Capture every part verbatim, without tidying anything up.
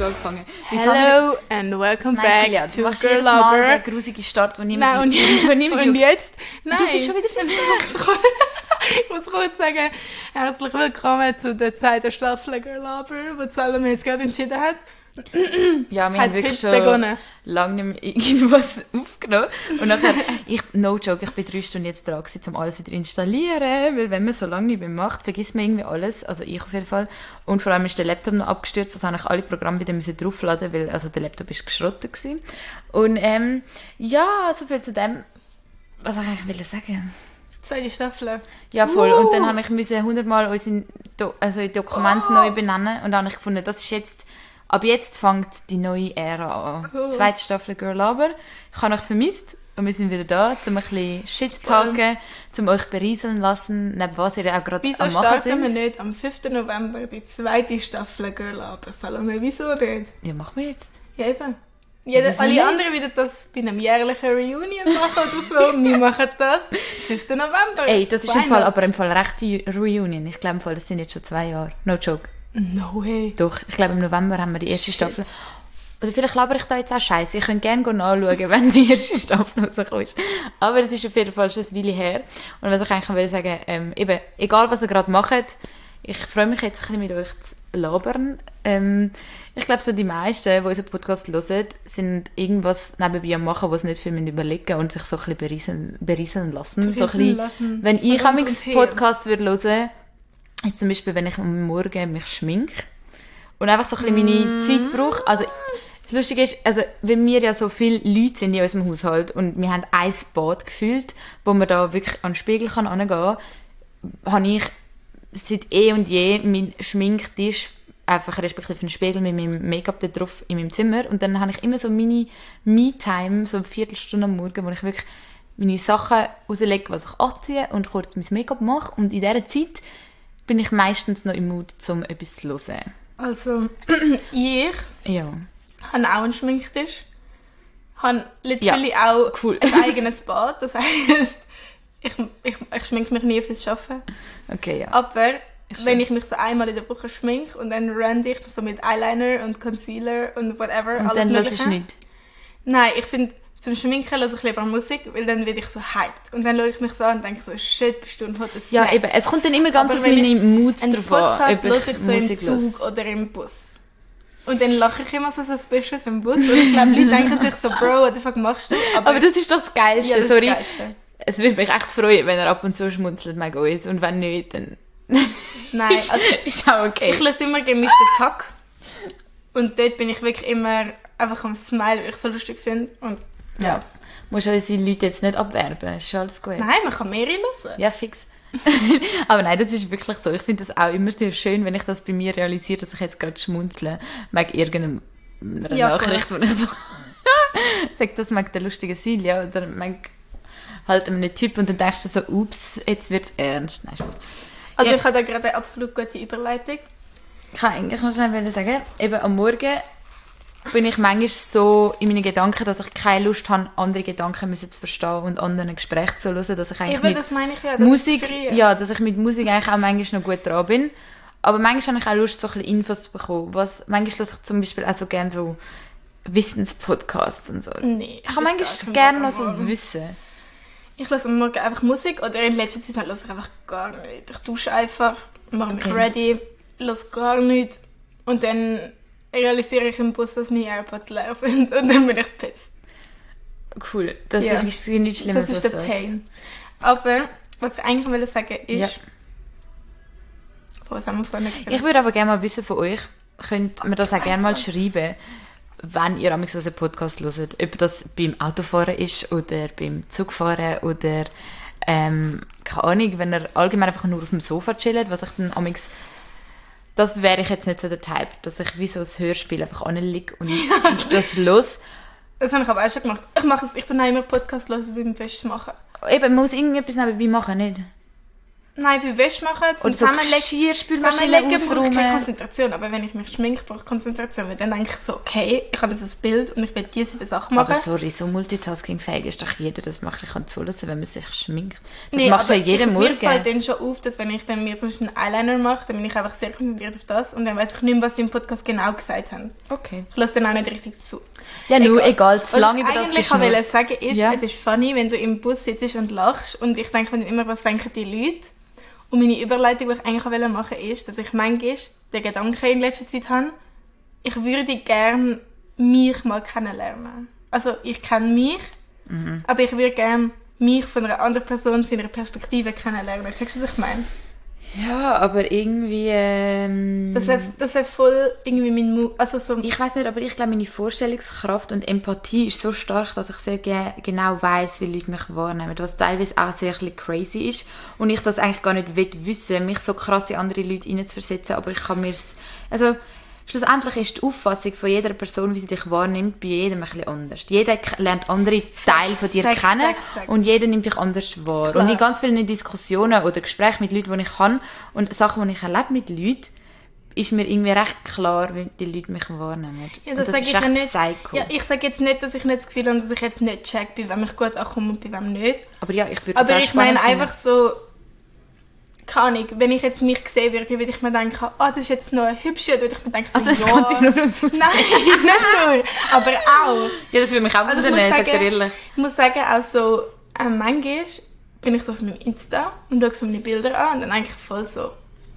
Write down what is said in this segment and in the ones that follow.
schon angefangen. Hello and welcome nein, back Celia, to machst Girl Mal Lover. den grusigen Start, den Nein, und, niemand und jetzt? Nein. Du bist schon wieder fertig. Ich muss kurz sagen, herzlich willkommen zu der zweiten Staffel Girl Lover, die Salome jetzt gerade entschieden hat. Ja, wir Hat haben wirklich heute schon begonnen. lange nicht mehr irgendwas aufgenommen. Und nachher, ich, no joke, ich bin drei Stunden jetzt dran gewesen, um alles wieder installieren, weil wenn man so lange nicht mehr macht, vergisst man irgendwie alles, also ich auf jeden Fall. Und vor allem ist der Laptop noch abgestürzt, also habe ich alle Programme wieder müssen draufladen, weil also der Laptop ist geschrottet gewesen. Und ähm, ja, so viel zu dem, was ich eigentlich wollte sagen. Zweite Staffel. Ja, voll. Uh. Und dann habe ich müssen hundertmal unsere Do- also Dokumente oh. neu benennen und dann habe ich gefunden, das ist jetzt ab jetzt fängt die neue Ära an. Oh. Zweite Staffel Girl Lover. Ich habe euch vermisst und wir sind wieder da, um ein bisschen Shit-Talken, um euch berieseln lassen, neben was ihr auch gerade wieso am Machen starten sind. wir nicht am fünften November die zweite Staffel Girl Lover? Salome, wieso nicht? Ja, machen wir jetzt. Ja, eben. Jeder, wieso alle nicht? anderen werden das bei einem jährlichen Reunion machen oder so. Wir machen das fünften November. Ey, das ist Why im Fall, not? aber im Fall rechte Reunion. Ich glaube im Fall, das sind jetzt schon zwei Jahre. No joke. No way. Doch, ich glaube im November haben wir die erste Shit. Staffel. Oder vielleicht labere ich da jetzt auch Scheiße. Ich könnte gerne nachschauen, wenn die erste Staffel rausgekommen ist. Aber es ist auf jeden Fall schon ein Weile her. Und was ich eigentlich will sagen, ähm, eben, egal was ihr gerade macht, ich freue mich jetzt ein bisschen mit euch zu labern. Ähm, ich glaube, so die meisten, die unseren Podcast hören, sind irgendwas nebenbei am machen, was nicht viel überlegen und sich so ein bisschen berieseln, berieseln lassen. So ein bisschen, lassen. wenn ich Von am unserem Podcast würde hören, ist zum Beispiel, wenn ich am Morgen mich schminke und einfach so ein bisschen meine Mm. Zeit brauche. Also, das Lustige ist, also, wenn wir ja so viele Leute sind in unserem Haushalt und wir haben ein Bad gefühlt, wo man da wirklich an den Spiegel kann hingehen kann, habe ich seit eh und je meinen Schminktisch, einfach respektive einen Spiegel mit meinem Make-up da drauf in meinem Zimmer. Und dann habe ich immer so meine Me-Time, so eine Viertelstunde am Morgen, wo ich wirklich meine Sachen rauslege, was ich anziehe und kurz mein Make-up mache. Und in dieser Zeit bin ich meistens noch im Mut, um etwas zu hören. Also, ich Ja. habe auch einen Schminktisch. Habe literally auch cool. ein eigenes Bad. Das heisst, ich, ich, ich schminke mich nie fürs Arbeiten. Okay, ja. Aber Ich wenn schon. ich mich so einmal in der Woche schminke und dann rende ich so mit Eyeliner und Concealer und whatever, Und alles dann hörst Mögliche. du nicht. Nein, ich finde, zum Schminken höre ich lieber Musik, weil dann werde ich so hyped. Und dann schaue ich mich so an und denke so, shit, bist du ein hotter Ja, Snack. eben. Es kommt dann immer ganz Aber auf wenn meine ich Moods Einen drauf an, Podcast ob höre ich ich so im Musik Zug höre. oder im Bus. Und dann lache ich immer so suspicious im Bus. Und ich glaube, Leute denken sich so, Bro, what the fuck machst du? Aber das ist doch das Geilste, ja, das sorry. Ist das Geilste. Es würde mich echt freuen, wenn er ab und zu schmunzelt wegen uns. Und wenn nicht, dann Nein, also ist auch okay. ich lese immer gemischtes Hack. Und dort bin ich wirklich immer einfach am Smile, weil ich es so lustig finde. Und ja. Ja. Musst du unsere Leute jetzt nicht abwerben, ist schon alles gut. Nein, man kann mehrere hören. Ja, fix. Aber nein, das ist wirklich so. Ich finde das auch immer sehr schön, wenn ich das bei mir realisiere, dass ich jetzt gerade schmunzle wegen irgendeiner Ja, Nachricht, wo ich einfach sage, das mag der lustige Silja oder mag halt einem Typ und dann denkst du so, ups, jetzt wird es ernst. Nein, Spaß. Also Ja. ich habe da gerade eine absolut gute Überleitung. Ich kann eigentlich noch schnell sagen, eben am Morgen bin ich manchmal so in meinen Gedanken, dass ich keine Lust habe, andere Gedanken müssen zu verstehen und anderen Gespräche zu hören, dass ich eigentlich Eben, mit das meine ich ja. Das Musik, ist früher. ja, dass ich mit Musik eigentlich auch manchmal noch gut dran bin. Aber manchmal habe ich auch Lust, so ein bisschen Infos zu bekommen. Was, manchmal, dass ich zum Beispiel auch so gerne soWissenspodcasts und so. Nee, Ich habe das ist gar manchmal kein gerne Bock noch so am Morgen. Wissen. Ich höre am Morgen einfach Musik oder in letzter Zeit höre ich einfach gar nicht. Ich dusche einfach, mache mich Okay. ready, höre gar nichts und dann realisiere ich im Bus, dass meine AirPods leer sind und dann bin ich pisst. Cool. Das Ja. ist nicht, nicht Schlimmes. Das ist was der du Pain. Aber was ich eigentlich wollte sagen ist, Ja. was haben wir vorhin geredet? Ich würde aber gerne mal wissen von euch, könnt mir das auch gerne mal schreiben, wenn ihr am unseren Podcast hört. Ob das beim Autofahren ist oder beim Zugfahren oder ähm, keine Ahnung, wenn ihr allgemein einfach nur auf dem Sofa chillt, was ich dann amix, das wäre ich jetzt nicht so der Type, dass ich wie so ein Hörspiel einfach anliege und das los. Das habe ich aber auch schon gemacht. Ich mache es, ich tue auch immer Podcast hören beim Wäsche machen. Eben, man muss irgendetwas nebenbei machen, nicht? Nein, für Wäsche machen, zum oder so Zusammenlegen. Geschirrspülmaschine Brauche ich keine ausräumen. Konzentration, aber wenn ich mich schminke, brauche ich Konzentration. Weil dann denke ich so, okay, ich habe jetzt ein Bild und ich will diese sieben Sachen machen. Aber sorry, so multitaskingfähig ist doch jeder, das macht. Ich kann zulassen, wenn man sich schminkt. Das Nee, machst du ja aber jeden ich, Morgen. Mir fällt dann schon auf, dass wenn ich dann mir zum Beispiel einen Eyeliner mache, dann bin ich einfach sehr konzentriert auf das und dann weiß ich nicht mehr, was sie im Podcast genau gesagt haben. Okay. Ich lasse dann auch nicht richtig zu. Ja, nur Egal. egal, zu lange über Was das ich eigentlich geschnurrt. wollte sagen ist, Ja. es ist funny, wenn du im Bus sitzt und lachst und ich denke mir immer, was denken die Leute? Und meine Überleitung, die ich eigentlich machen wollte, ist, dass ich manchmal den Gedanken in letzter Zeit habe, ich würde gerne mich mal kennenlernen. Also ich kenne mich, mhm. aber ich würde gerne mich von einer anderen Person, seiner Perspektive kennenlernen. Checkst du, was ich meine? Ja, aber irgendwie... Ähm, Das wäre das wär voll irgendwie mein Mut. Also so, ich weiß nicht, aber ich glaube, meine Vorstellungskraft und Empathie ist so stark, dass ich sehr ge- genau weiss, wie Leute mich wahrnehmen. Was teilweise auch sehr ein bisschen crazy ist. Und ich das eigentlich gar nicht will wissen, mich so krass in andere Leute hineinzuversetzen. Aber ich kann mir es... Also, schlussendlich ist die Auffassung von jeder Person, wie sie dich wahrnimmt, bei jedem ein bisschen anders. Jeder k- lernt andere Teile von dir Facts, kennen Facts, Facts. und jeder nimmt dich anders wahr. Klar. Und in ganz vielen Diskussionen oder Gesprächen mit Leuten, die ich habe und Sachen, die ich erlebe mit Leuten, ist mir irgendwie recht klar, wie die Leute mich wahrnehmen. ja, Und das, das sage ist ich ja recht nicht. psycho. Ja, ich sage jetzt nicht, dass ich nicht das Gefühl habe, dass ich jetzt nicht check, bei wem ich gut ankomme und bei wem nicht. Aber ja, ich würde das Aber auch ich meine spannend einfach so, keine Ahnung, wenn ich jetzt mich sehen würde, würde ich mir denken, ah, das ist jetzt noch ein hübscher, würde ich mir denken, so, Also es ja. geht sich nur ums Aussehen. Nein, nicht nur, aber auch. Ja, das würde mich auch Also ich wundern, muss sagt er sagen- ehrlich. Ich muss sagen, auch so, äh, manchmal bin ich so auf meinem Insta und schaue so meine Bilder an und dann denke ich voll so,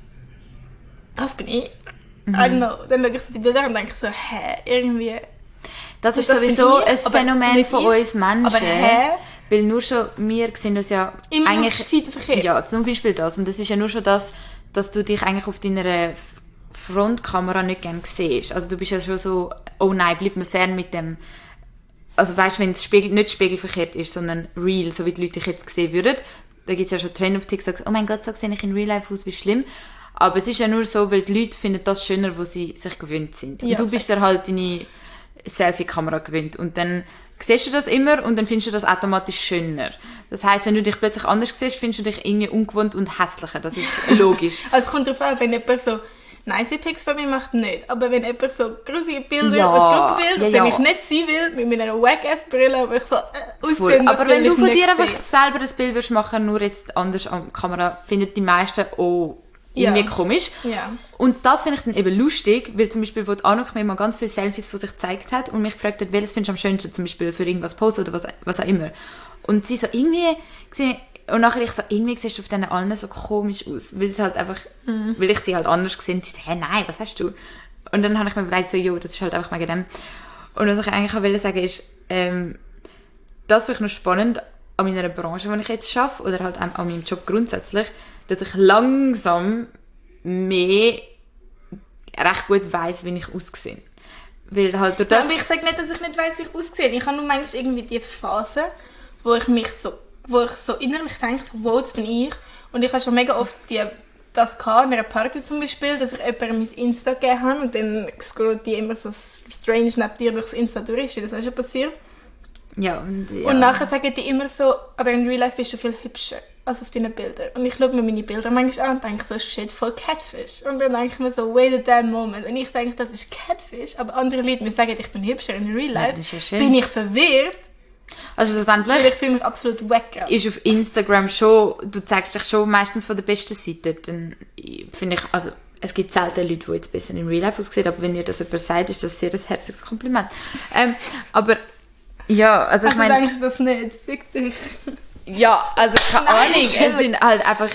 das bin ich. Mhm. I don't know. Dann schaue ich so die Bilder an und denke so, hä, irgendwie... Das ist das bin sowieso ich, ein aber Phänomen nicht von ich. uns Menschen. Aber hä? Weil nur schon, wir sehen uns ja Immer eigentlich... auf Seitenverkehr. Ja, zum Beispiel das. Und das ist ja nur schon das, dass du dich eigentlich auf deiner F- Frontkamera nicht gerne siehst. Also du bist ja schon so, oh nein, bleib mir fern mit dem... Also weißt du, wenn es Spiegel, nicht spiegelverkehrt ist, sondern real, so wie die Leute dich jetzt sehen würden. Da gibt es ja schon Trend auf TikTok, oh mein Gott, so sehe ich in Real Life aus, wie schlimm. Aber es ist ja nur so, weil die Leute finden das schöner, wo sie sich gewöhnt sind. Und Ja, du bist dann halt deine Selfie-Kamera gewöhnt. Und dann siehst du das immer und dann findest du das automatisch schöner. Das heisst, wenn du dich plötzlich anders siehst, findest du dich irgendwie ungewohnt und hässlicher. Das ist logisch. Also es kommt darauf an, wenn jemand so nice Pics von mir macht, nicht. Aber wenn jemand so grusige Bilder, Ja, als Gruppenbild, ja, auf dem ja. ich nicht sein will, mit meiner Wack-Ass-Brille, wo ich so äh, Voll. aussehen, das Aber will wenn ich du von nicht dir einfach sehen. selber ein Bild würdest machen, nur jetzt anders an der Kamera, finden die meisten, oh, irgendwie Ja. komisch. Ja. Und das finde ich dann eben lustig, weil zum Beispiel, wo die Anuk mir mal ganz viele Selfies von sich gezeigt hat und mich gefragt hat, welches findest du am schönsten, zum Beispiel für irgendwas posten oder was, was auch immer. Und sie so irgendwie, gesehen, und nachher ich so, irgendwie siehst du auf denen allen so komisch aus, weil es halt einfach, Mhm. weil ich sie halt anders gesehen habe. Und sie so, hä, nein, was hast du? Und dann habe ich mir überlegt, so, jo, das ist halt einfach wegen dem. Und was ich eigentlich auch wollte sagen ist, ähm, das finde ich noch spannend an meiner Branche, die ich jetzt arbeite, oder halt an an meinem Job grundsätzlich, dass ich langsam mehr recht gut weiss, wie ich aussehe. Weil halt durch Ja, das... aber ich sage nicht, dass ich nicht weiss, wie ich aussehe. Ich habe nur manchmal irgendwie die Phase, wo ich mich so, wo ich so innerlich denke, so, wow, das bin ich. Und ich habe schon mega oft die, das gehabt, an einer Party zum Beispiel, dass ich jemandem mein Insta gegeben habe und dann scrollt die immer so strange neben dir durchs Insta durch. Ist dir das auch schon passiert? Ja, und, ja. Und nachher sagen die immer so, aber in Real Life bist du viel hübscher als auf deinen Bildern. Und ich schaue mir meine Bilder manchmal an und denke so, shit, voll Catfish. Und dann denke ich mir so, wait a damn moment. Und ich denke, das ist Catfish, aber andere Leute mir sagen, ich bin hübscher in Real Ja, Life. das ist ja schön. Bin ich verwirrt, Also weil schlussendlich ich fühle mich absolut wack. ist auf Instagram schon, du zeigst dich schon meistens von der besten Seite. Dann finde ich, also es gibt selten Leute, die jetzt besser in Real Life aussehen, aber wenn ihr das jemand sagt, ist das sehr ein herziges Kompliment. Ähm, aber ja, also ich Also meine... denkst du das nicht? Fick dich. Ja, also keine Nein, Ahnung, es Entschuldigung. sind halt einfach...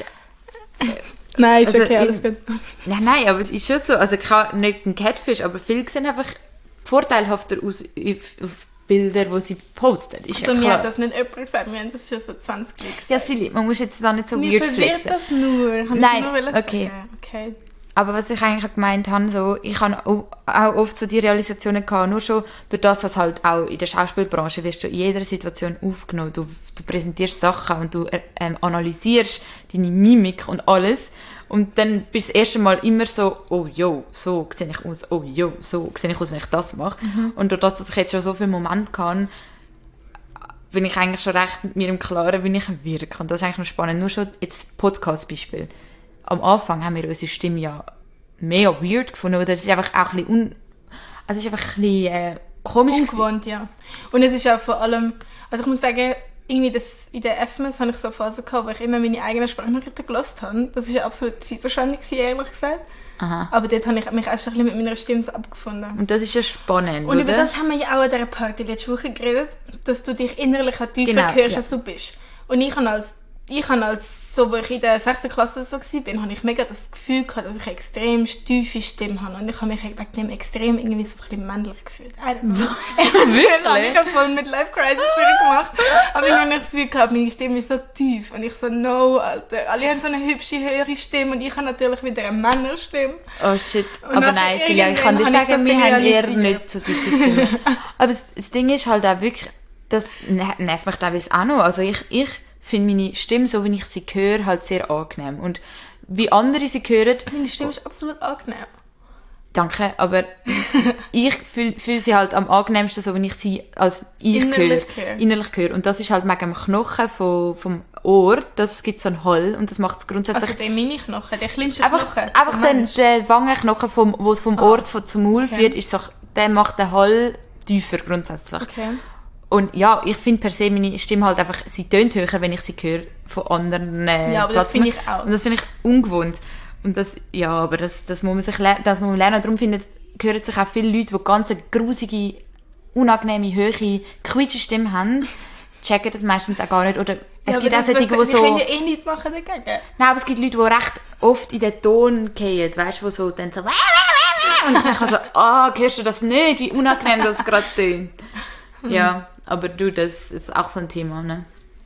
Nein, ist Also okay, in- alles gut. Nein, nein, aber es ist schon so, also kein- nicht ein Catfish, aber viele sehen einfach vorteilhafter aus auf, auf Bilder, die sie posten, ist Also ja mir hat klar. das nicht jemand gesagt, wir haben das schon so zwanzig Mal gesagt. Ja, Silly, man muss jetzt da nicht so Mir weird verwirrt flexen. das nur. Hab ich Nein, nur wollen okay. sagen. Okay. Aber was ich eigentlich gemeint habe, so, ich habe auch auch oft so die Realisationen gehabt, nur schon durch das, dass halt auch in der Schauspielbranche wirst du in jeder Situation aufgenommen. Du, du präsentierst Sachen und du ähm, analysierst deine Mimik und alles. Und dann bist du das erste Mal immer so, oh jo, so sehe ich aus, oh jo, so sehe ich aus, wenn ich das mache. Und durch das, dass ich jetzt schon so viele Momente hatte, bin ich eigentlich schon recht mit mir im Klaren, wie ich wirke. Und das ist eigentlich noch spannend. Nur schon jetzt Podcast-Beispiel. Am Anfang haben wir unsere Stimme ja mega weird gefunden, oder? Es ist einfach auch ein bisschen, un- also es ist einfach ein bisschen äh, komisch. Ungewohnt, ja. Und es ist auch vor allem, also ich muss sagen, irgendwie das, in der F M S hatte ich so eine Phase gehabt, wo ich immer meine eigenen Sprachnachrichten gehört habe. Das war ja absolut Zeitverschwendung, ehrlich gesagt. Aha. Aber dort habe ich mich auch schon ein bisschen mit meiner Stimme so abgefunden. Und das ist ja spannend, Und oder? über das haben wir ja auch an dieser Party letzte Woche geredet, dass du dich innerlich an tiefer Genau, hörst, ja. als du bist. Und ich habe als, ich habe als so, wo ich in der sechsten Klasse so war, habe ich mega das Gefühl gehabt, dass ich eine extrem tiefe Stimme habe. Und ich habe mich wegen dem extrem irgendwie so ein bisschen männlich gefühlt. I don't know. Wirklich? Ich habe voll mit Life Crisis durchgemacht. Aber ich habe das Gefühl gehabt, meine Stimme ist so tief. Und ich so, no, Alter. Alle haben so eine hübsche, höhere Stimme. Und ich habe natürlich wieder eine Männerstimme. Oh shit, Und aber nachher nein, Silja, ich kann dir irgendwann habe sagen, ich wir das haben eher realisiert. nicht so tiefe Stimme. Aber das, das Ding ist halt auch wirklich, das ner- nervt mich teilweise auch noch. Also ich, ich finde meine Stimme, so wie ich sie höre, halt sehr angenehm. Und wie andere sie hören, Meine Stimme ist absolut angenehm. danke, aber ich fühle fühl sie halt am angenehmsten, so wie ich sie als ich Innerlich höre, höre. innerlich höre. Und das ist halt wegen dem Knochen vom, vom Ohr, das gibt so einen Hall und das macht es grundsätzlich... Also der Mini-Knochen, der kleinste Einfach, Knochen. einfach vom den, Mensch. den Wangenknochen, vom, wo es vom Ah. Ohr zu- zum Maul Okay. führt, ist so, der macht den Hall tiefer grundsätzlich. Okay. Und ja, ich finde per se meine Stimme halt einfach, sie tönt höher, wenn ich sie höre von anderen äh, Ja, aber das Plattformen. finde ich auch. Und das finde ich ungewohnt. Und das, ja, aber das, das muss man sich ler- das muss man lernen. Und darum finden, hören sich auch viele Leute, die ganz eine grusige, unangenehme, hohe, quietsche Stimme haben, checken das meistens auch gar nicht. Oder es Ja, gibt aber auch solche, die was- so... Wir können ja eh nichts machen dagegen. Nein, aber es gibt Leute, die recht oft in den Ton fallen, weißt du, wo so dann so... Und ich denke so, ah, hörst du das nicht? Wie unangenehm das gerade tönt. Ja, aber du, das ist auch so ein Thema, ne?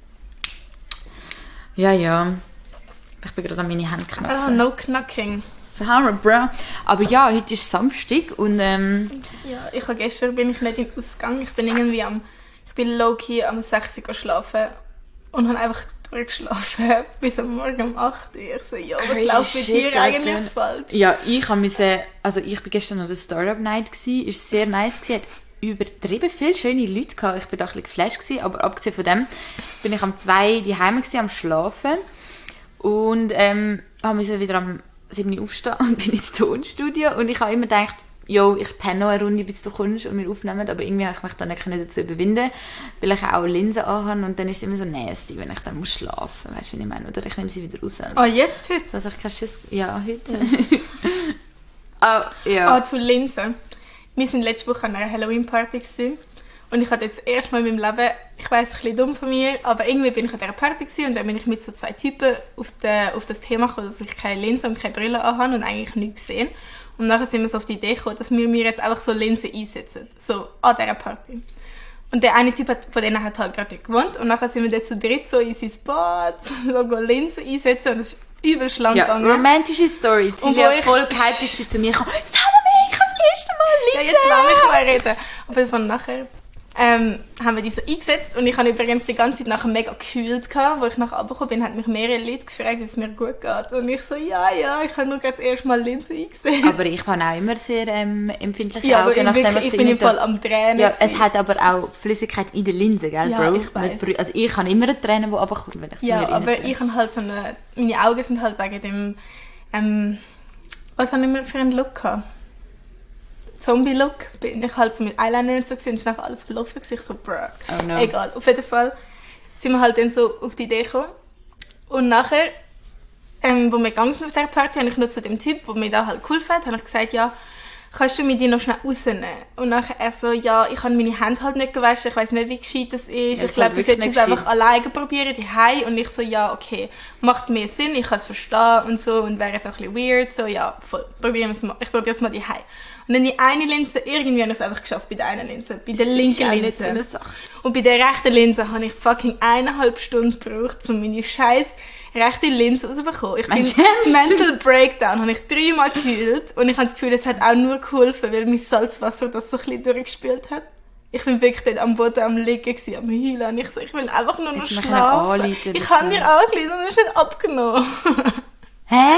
Ja, ja. Ich bin gerade an meine Hände Ah, knacksen. no knacking. Sarah, bro. Aber ja, heute ist Samstag und ähm, Ja, ich habe gestern bin ich nicht in den Ausgang. Ich bin irgendwie am, ich bin low-key am sechs Uhr schlafen und habe einfach durchgeschlafen bis am Morgen um acht Uhr. Ich so, ja, was Crazy läuft mit shit, dir eigentlich Alter. falsch? ja, ich habe müssen, also ich bin gestern an der Startup Night gsi, ist sehr nice gsi, hat übertrieben viele schöne Leute gehabt. Ich bin da ein bisschen geflasht gsi, aber abgesehen von dem bin ich am zwei die Heim gsi am Schlafen und ähm, habe müssen wieder am sieben Uhr aufstehen und bin ins Tonstudio und ich habe immer gedacht, jo, ich penne noch eine Runde, bis du kommst und wir aufnehmen, aber irgendwie habe ich mich dann nicht dazu überwinden, weil ich auch Linsen anhabe und dann ist es immer so nasty, wenn ich dann muss schlafen, weißt du, was ich meine? Oder ich nehme sie wieder raus. Oh, jetzt heute? Also ich keinen Schiss... Ja, heute. Ah, ja. Ah, zu Linsen. Wir waren letzte Woche an einer Halloween-Party gewesen. Und ich hatte jetzt erst mal in meinem Leben, ich weiss, ein bisschen dumm von mir, aber irgendwie bin ich an dieser Party gewesen und dann bin ich mit so zwei Typen auf, de, auf das Thema gekommen, dass ich keine Linse und keine Brille anhabe und eigentlich nichts gesehen. Und nachher sind wir so auf die Idee gekommen, dass wir mir jetzt einfach so Linsen einsetzen. So an dieser Party. Und der eine Typ hat, von denen hat halt gerade gewohnt und nachher sind wir dort zu dritt so in sein Bad, so go Linsen einsetzen und es ist übel schlank Ja, gegangen. romantische Story. Und Celia wo ich- voll gehypt ist sie zu mir gekommen. Salome, ich habe das erste Mal Ja, Linsen. jetzt lass mich mal reden. Aber von nachher ähm, haben wir die so eingesetzt und ich habe übrigens die ganze Zeit nachher mega gekühlt gehabt. Wo ich nachher runtergekommen bin, haben mich mehrere Leute gefragt, wie es mir gut geht. Und ich so, ja, ja, ich habe nur gerade das erste Mal Linsen eingesetzt. Aber ich habe auch immer sehr ähm, empfindliche ja, aber Augen, ich, nachdem wirklich, was ich sie bin im nicht da- Fall am Tränen. Ja, es gewesen. hat aber auch Flüssigkeit in der Linse, gell, Ja, Bro? ich weiss. Nicht Brü- Also ich habe immer eine Träne, die runterkommt, wenn ich sie Ja, mir aber reintue. ich habe halt so eine... Meine Augen sind halt wegen dem... Ähm, was habe ich mir für einen Look gehabt? Zombie-Look. Bin ich halt so mit Eyeliner und so gewesen, und ist nachher alles verlaufen. Ich so, bruh. Oh no. Egal. Auf jeden Fall sind wir halt dann so auf die Idee gekommen. Und nachher, ähm, wo wir gegangen sind auf dieser Party, habe ich nur zu dem Typ, der mir da halt geholfen hat, habe ich gesagt, ja, kannst du mir die noch schnell rausnehmen? Und nachher er so, ja, ich habe meine Hände halt nicht gewaschen, ich weiß nicht, wie gescheit das ist. Ja, ich das glaube, hat du wirklich solltest nicht es einfach gescheit. alleine probieren, die Und ich so, ja, okay, macht mehr Sinn, ich kann es verstehen und so und wäre jetzt auch ein bisschen weird, so, ja, voll, probieren wir es mal, ich probiere es mal die Und dann die eine Linse, irgendwie habe ich es einfach geschafft bei der einen Linse, bei der Das ist linken auch nicht so Linse. eine Sache. Und bei der rechten Linse habe ich fucking eineinhalb Stunden gebraucht, um meine scheiß rechte Linse rauszubekommen. Ich bin Meinst du ernst? Mental Breakdown, habe ich dreimal gekühlt und ich habe das Gefühl, es hat auch nur geholfen, weil mein Salzwasser das so ein bisschen durchgespielt hat. Ich bin wirklich dort am Boden am Liegen, gewesen, am Heulen und ich so, ich will einfach nur noch Hättest du mich schlafen. anrufen Ich das habe so. dir angerufen und es ist nicht abgenommen. Hä?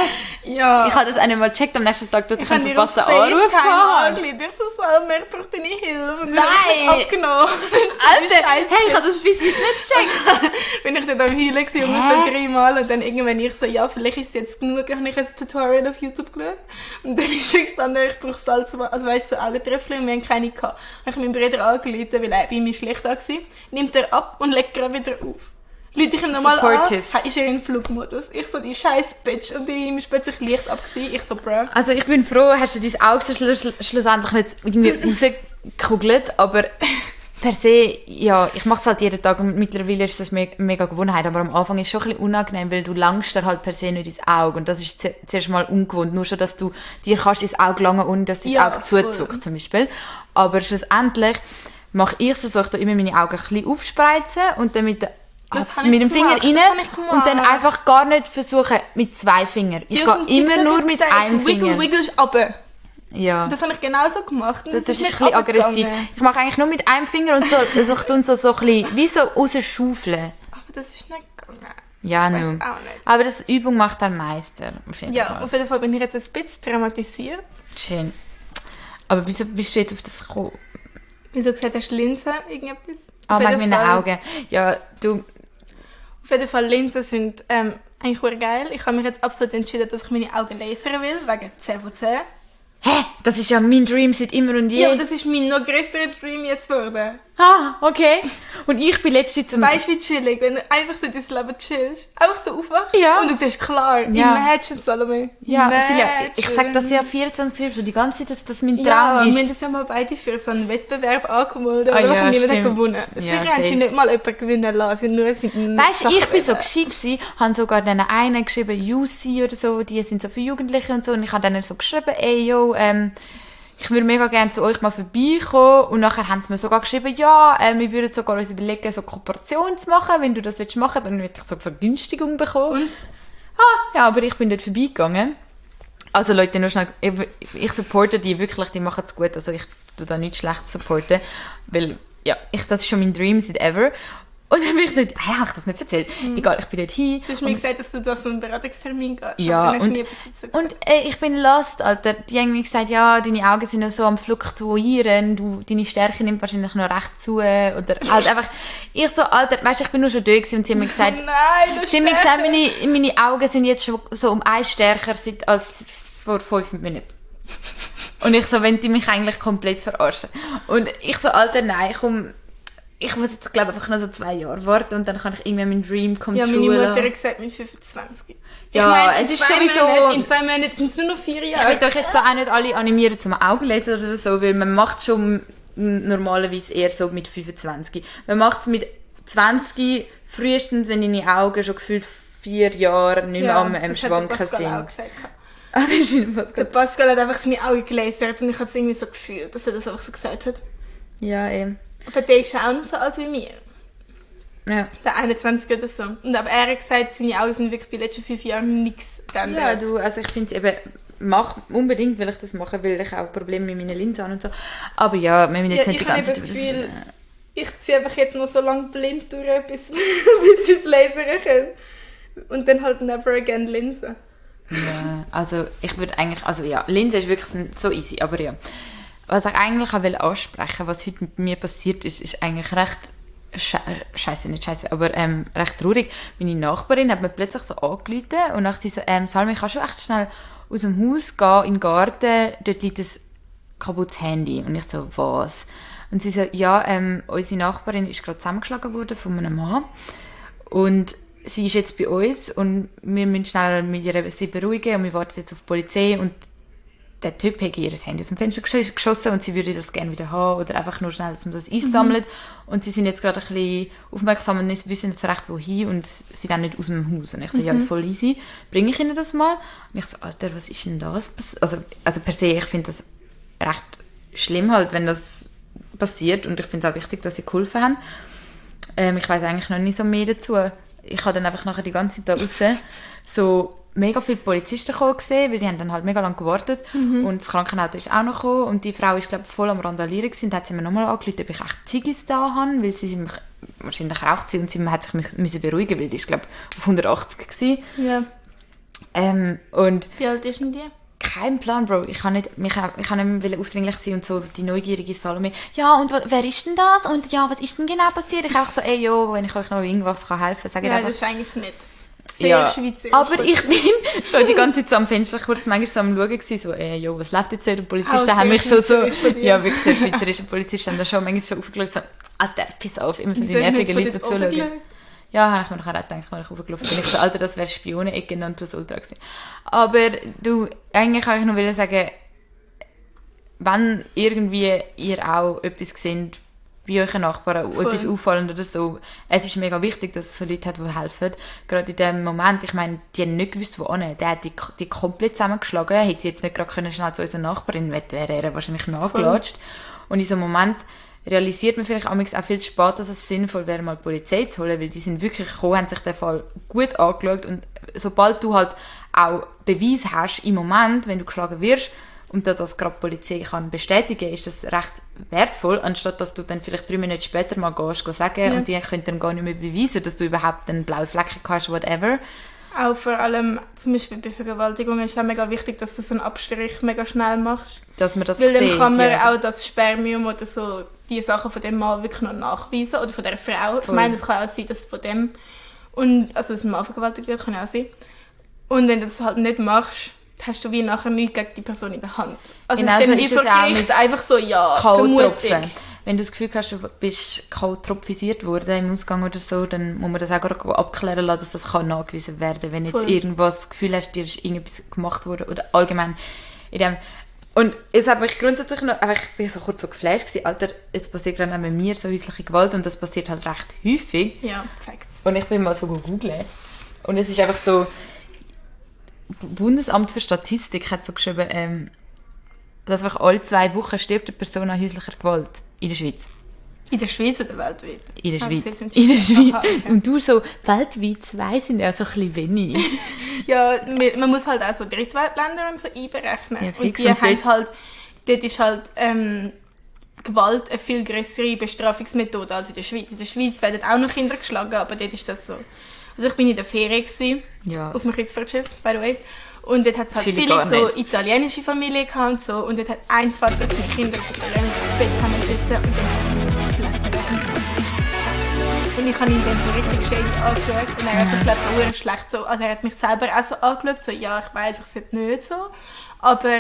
Ja. Ich habe das auch nicht mal gecheckt am nächsten Tag, dass ich, Ich einen habe verpassten Anruf hatte. Ich so, Salmer, ich brauche deine Hilfe. Und Nein! Ich habe abgenommen. Alter, hey, ich habe das bis heute nicht gecheckt. Bin ich dann am Heulen gewesen, ungefähr dreimal. Und dann irgendwann ich so, ja, vielleicht ist es jetzt genug. Habe ich jetzt ein Tutorial auf YouTube geschaut. Und dann ist er gestanden, ich brauche Salz, also weißt du, so Augentröpfchen, und wir haben keine gehabt. Dann habe ich meinen Bruder angerufen, weil er bei ihm schlecht war. Nimmt er ab und legt gerade wieder auf. Leute, ich ihm nochmal an, ist er in Flugmodus. Ich so, die scheiß Bitch. Und bei ihm ist plötzlich Licht ab. Ich so, bruh. Also ich bin froh, hast du dein Auge schlu schlussendlich nicht irgendwie rausgekugelt, aber per se, ja, ich mache es halt jeden Tag und mittlerweile ist das me mega Gewohnheit, aber am Anfang ist es schon ein bisschen unangenehm, weil du langst dir halt per se nicht ins Auge und das ist zuerst mal ungewohnt, nur schon, dass du dir kannst ins Auge langen, ohne dass dein ja, Auge zuzuckt zum Beispiel. Aber schlussendlich mache ich es so, ich tue immer meine Augen ein bisschen aufspreizen und dann mit der mit dem Finger rein und dann einfach gar nicht versuchen mit zwei Fingern. Ich gehe immer nur mit gesagt, einem Finger. Wiggle, wiggle, runter. Ja. Das habe ich genauso gemacht. Das, das, das ist, ist ein bisschen aggressiv. Ich mache eigentlich nur mit einem Finger und so, so, so, so ein bisschen, wie so rausschaufeln. Aber das ist nicht gegangen. Ja, nun. Aber das Übung macht der Meister. Auf jeden ja, Fall. Auf jeden Fall bin ich jetzt ein bisschen traumatisiert. Schön. Aber wieso bist du jetzt auf das gekommen? Wie du gesagt hast, Linsen, irgendetwas? Ah, wegen meinen Augen. Ja, du... Auf jeden Fall, Linsen sind ähm, eigentlich sehr geil. Ich habe mich jetzt absolut entschieden, dass ich meine Augen lasern will, wegen zehn von zehn. Hä? Das ist ja mein Dream seit immer und je. Ja, aber das ist mein noch grösserer Dream jetzt geworden. Ah, okay. Und ich bin letztens zum... Weißt du, wie chillig, wenn du einfach so dein Leben chillst. Einfach so aufwachst ja. und du siehst klar, ja. Imagine, Salome. Ja, Silja, ich sag das ja vierundzwanzig Jahre schon die ganze Zeit, dass das mein Traum ja, ist. Ja, wir haben das ja mal beide für so einen Wettbewerb angemeldet, ah, aber ja, niemand hat gewonnen. Ja, sicher haben sie nicht mal jemanden gewinnen lassen, nur sind weißt du, ich bin so gescheit gewesen, habe sogar dann einen geschrieben, U C oder so, die sind so für Jugendliche und so, und ich habe dann so geschrieben, ey, yo, ähm, ich würde mega gerne zu euch mal vorbeikommen. Und nachher haben sie mir sogar geschrieben, ja, äh, wir würden sogar uns überlegen, so Kooperation zu machen. Wenn du das willst machen, dann würde ich so eine Vergünstigung bekommen. Und? Ah, ja, aber ich bin dort vorbeigegangen. Also Leute, nur schnell, ich, ich supporte die wirklich, die machen es gut. Also ich tue da nicht schlecht supporten. Weil, ja, ich, das ist schon mein Dream seit ever. Und dann bin ich nicht, hey, habe ich das nicht erzählt? Mhm. Egal, ich bin dort hin. Du hast mir gesagt, dass du da so einen Beratungstermin gehst. Ja, und, und äh, ich bin lost, Alter. Die haben mir gesagt, ja, deine Augen sind noch so am Fluktuieren, du, deine Stärke nimmt wahrscheinlich noch recht zu. Oder halt einfach, ich so, Alter, weißt du, ich bin nur schon da gewesen und sie haben mir gesagt, nein, sie haben mir gesagt, meine, meine Augen sind jetzt schon so um eins stärker seit, als vor fünf Minuten. Und ich so, wenn die mich eigentlich komplett verarschen. Und ich so, Alter, nein, komm, ich muss jetzt, glaube ich, einfach noch so zwei Jahre warten und dann kann ich irgendwie meinen Dream come ja, true. Ja, meine Mutter hat gesagt, mit fünfundzwanzig. Ja, meine, es ist sowieso... Monaten, in zwei Monaten sind es nur noch vier Jahre. Ich will euch jetzt da auch nicht alle animieren zum Augenlesen oder so, weil man macht es schon normalerweise eher so mit fünfundzwanzig. Man macht es mit zwanzig frühestens, wenn deine Augen schon gefühlt vier Jahre nicht mehr ja, am ähm, Schwanken sind. Ah, das ist der Pascal. Der Pascal hat einfach seine Augen gelasert und ich habe es irgendwie so gefühlt, dass er das einfach so gesagt hat. Ja, eben. Aber der ist auch noch so alt wie mir. Ja. Der einundzwanzig oder so. Und aber er hat gesagt, seine Augen sind wirklich die letzten fünf Jahre nichts geändert. Ja, du, also ich finde es eben, mach, unbedingt will ich das machen, weil ich auch Probleme mit meinen Linsen habe und so. Aber ja, wir müssen jetzt ja, nicht die ganze Zeit... Ich habe das Gefühl, ich ziehe einfach jetzt noch so lange blind durch, bis, bis ich es lasern kann. Und dann halt never again Linsen. Ja, also ich würde eigentlich, also ja, Linsen ist wirklich so easy, aber ja. Was ich eigentlich auch ansprechen wollte, was heute mit mir passiert ist, ist eigentlich recht sche scheiße, nicht scheiße, aber ähm, recht traurig. Meine Nachbarin hat mir plötzlich so angerufen und dann sie so, ähm, Salmi, kannst du echt schnell aus dem Haus gehen, in den Garten, dort liegt ein kaputtes Handy. Und ich so, was? Und sie so, ja, ähm, unsere Nachbarin ist gerade zusammengeschlagen worden von einem Mann und sie ist jetzt bei uns und wir müssen schnell mit ihr sie beruhigen und wir warten jetzt auf die Polizei und der Typ hat ihr Handy aus dem Fenster geschossen und sie würde das gerne wieder haben oder einfach nur schnell, dass man das einsammelt. Mhm. Und sie sind jetzt gerade ein bisschen aufmerksam und wissen nicht so recht, wohin und sie wollen nicht aus dem Haus. Und ich so, mhm. ja, voll easy, bringe ich ihnen das mal? Und ich so, Alter, was ist denn das? Also, also per se, ich finde das recht schlimm halt, wenn das passiert und ich finde es auch wichtig, dass sie geholfen haben. Ähm, ich weiss eigentlich noch nicht so mehr dazu. Ich habe dann einfach nachher die ganze Zeit da draussen so mega viele Polizisten gesehen, weil die haben dann halt mega lange gewartet mhm. und das Krankenauto ist auch noch gekommen und die Frau ist, glaube ich, voll am Randalieren gewesen. Da hat sie mir nochmal angerufen, ob ich echt Ziggis da habe, weil sie mich wahrscheinlich raucht sie und sie hat sich müssen beruhigen, weil die ist, glaube ich, auf hundertachtzig gewesen. Ja. Ähm, und Wie alt ist denn die? kein Plan, Bro. Ich kann nicht, mich, ich kann nicht mehr aufdringlich sein und so die neugierige Salome. Ja, und wo, wer ist denn das? Und ja, was ist denn genau passiert? Ich auch so, ey, jo, wenn ich euch noch irgendwas kann helfen kann, sage ich Ja, einfach. das ist eigentlich nicht. Sehr Ja, schweizerisch. aber ich bin schon die ganze Zeit so am Fenster kurz manchmal so am Schauen gewesen, so, ey, jo, was läuft jetzt hier? Und die Polizisten Auch haben mich sehr schon so, schweizerisch von dir. ja, wirklich sehr schweizerische Polizisten haben da schon manchmal so aufgeschaut, so, Alter, piss auf, immer so die Wieso nicht nervigen von Leute, die dort oben zuschauen. geschaut? Ja, habe ich mir nachher auch gedacht, als ich hochgelaufen bin. Ich so, Alter, das wäre Spionen-Ecke und plus Ultra gewesen. Aber du, eigentlich kann ich noch sagen, wenn irgendwie ihr auch etwas seht, bei euren Nachbarn, Voll. etwas auffallend oder so, es ist mega wichtig, dass es so Leute hat, die helfen. Gerade in dem Moment, ich meine, die haben nicht gewusst, wo hin. Der hat die, die komplett zusammengeschlagen, hätte sie jetzt nicht gerade können, schnell zu unserer Nachbarin, wäre er wahrscheinlich nachgelatscht. Und in so einem Moment realisiert man vielleicht auch viel zu spät, dass es sinnvoll wäre, mal die Polizei zu holen, weil die sind wirklich gekommen, haben sich den Fall gut angeschaut und sobald du halt auch Beweis hast im Moment, wenn du geschlagen wirst, und dass das gerade die Polizei kann bestätigen kann, ist das recht wertvoll, anstatt dass du dann vielleicht drei Minuten später mal gehst, gehst sagen Ja. und die können dann gar nicht mehr beweisen, dass du überhaupt einen blauen Flecken hast, whatever. Auch vor allem, zum Beispiel bei Vergewaltigungen, ist es auch mega wichtig, dass du so einen Abstrich mega schnell machst. Dass man das Weil dann sieht, kann man ja. auch das Spermium oder so, die Sachen von dem Mann wirklich noch nachweisen. Oder von der Frau. Ich Voll. meine, es kann auch sein, dass von dem, und, also dass ein Mann vergewaltigt wird, kann auch sein. Und wenn du das halt nicht machst, hast du wie nachher nichts gegen die Person in der Hand. Also Genau, es ist so dann wie ist vor es auch Gericht mit einfach so, ja, K.O.-Tropfen. vermutig. Wenn du das Gefühl hast, du bist K O-tropfisiert worden im Ausgang oder so, dann muss man das auch gerade abklären lassen, dass das kann nachgewiesen werden kann. Wenn du jetzt Voll. irgendwas das Gefühl hast, dir ist irgendetwas gemacht worden oder allgemein in dem... Und es hat mich grundsätzlich noch... Aber ich bin so kurz so geflasht gewesen, Alter, es passiert gerade auch mit mir so häusliche Gewalt und das passiert halt recht häufig. Ja, Facts. Und ich bin mal so googeln und es ist einfach so... Bundesamt für Statistik hat so geschrieben, ähm, dass einfach alle zwei Wochen stirbt eine Person an häuslicher Gewalt in der Schweiz. In der Schweiz oder weltweit? In der Ah, Schweiz. das sind In der Schweizer. Schweiz. Aha, okay. Und du so, weltweit zwei sind ja so ein bisschen wenig. Ja, wir- man muss halt auch so Drittweltländer und so einberechnen. Ja, und fix. die Und haben dort- halt, dort ist halt ähm, Gewalt eine viel größere Bestrafungsmethode als in der Schweiz. In der Schweiz werden auch noch Kinder geschlagen, aber dort ist das so. Also ich bin in der Ferien gewesen, Ja. auf dem Kreuzfahrtschiff, by the way. Und dort hat es halt Viele viele, gar so nicht. italienische Familien gehabt und so. Und dort hat ein Vater seine Kinder auf dem Bett geschissen und dann hat er sie geflattert. Und ich habe ihn dann so richtig shady angeschaut und er hat so geglaubt, oh, schlecht so. Also er hat mich selber auch so angeschaut, so, ja, ich weiss, ich sollte nicht so. Aber,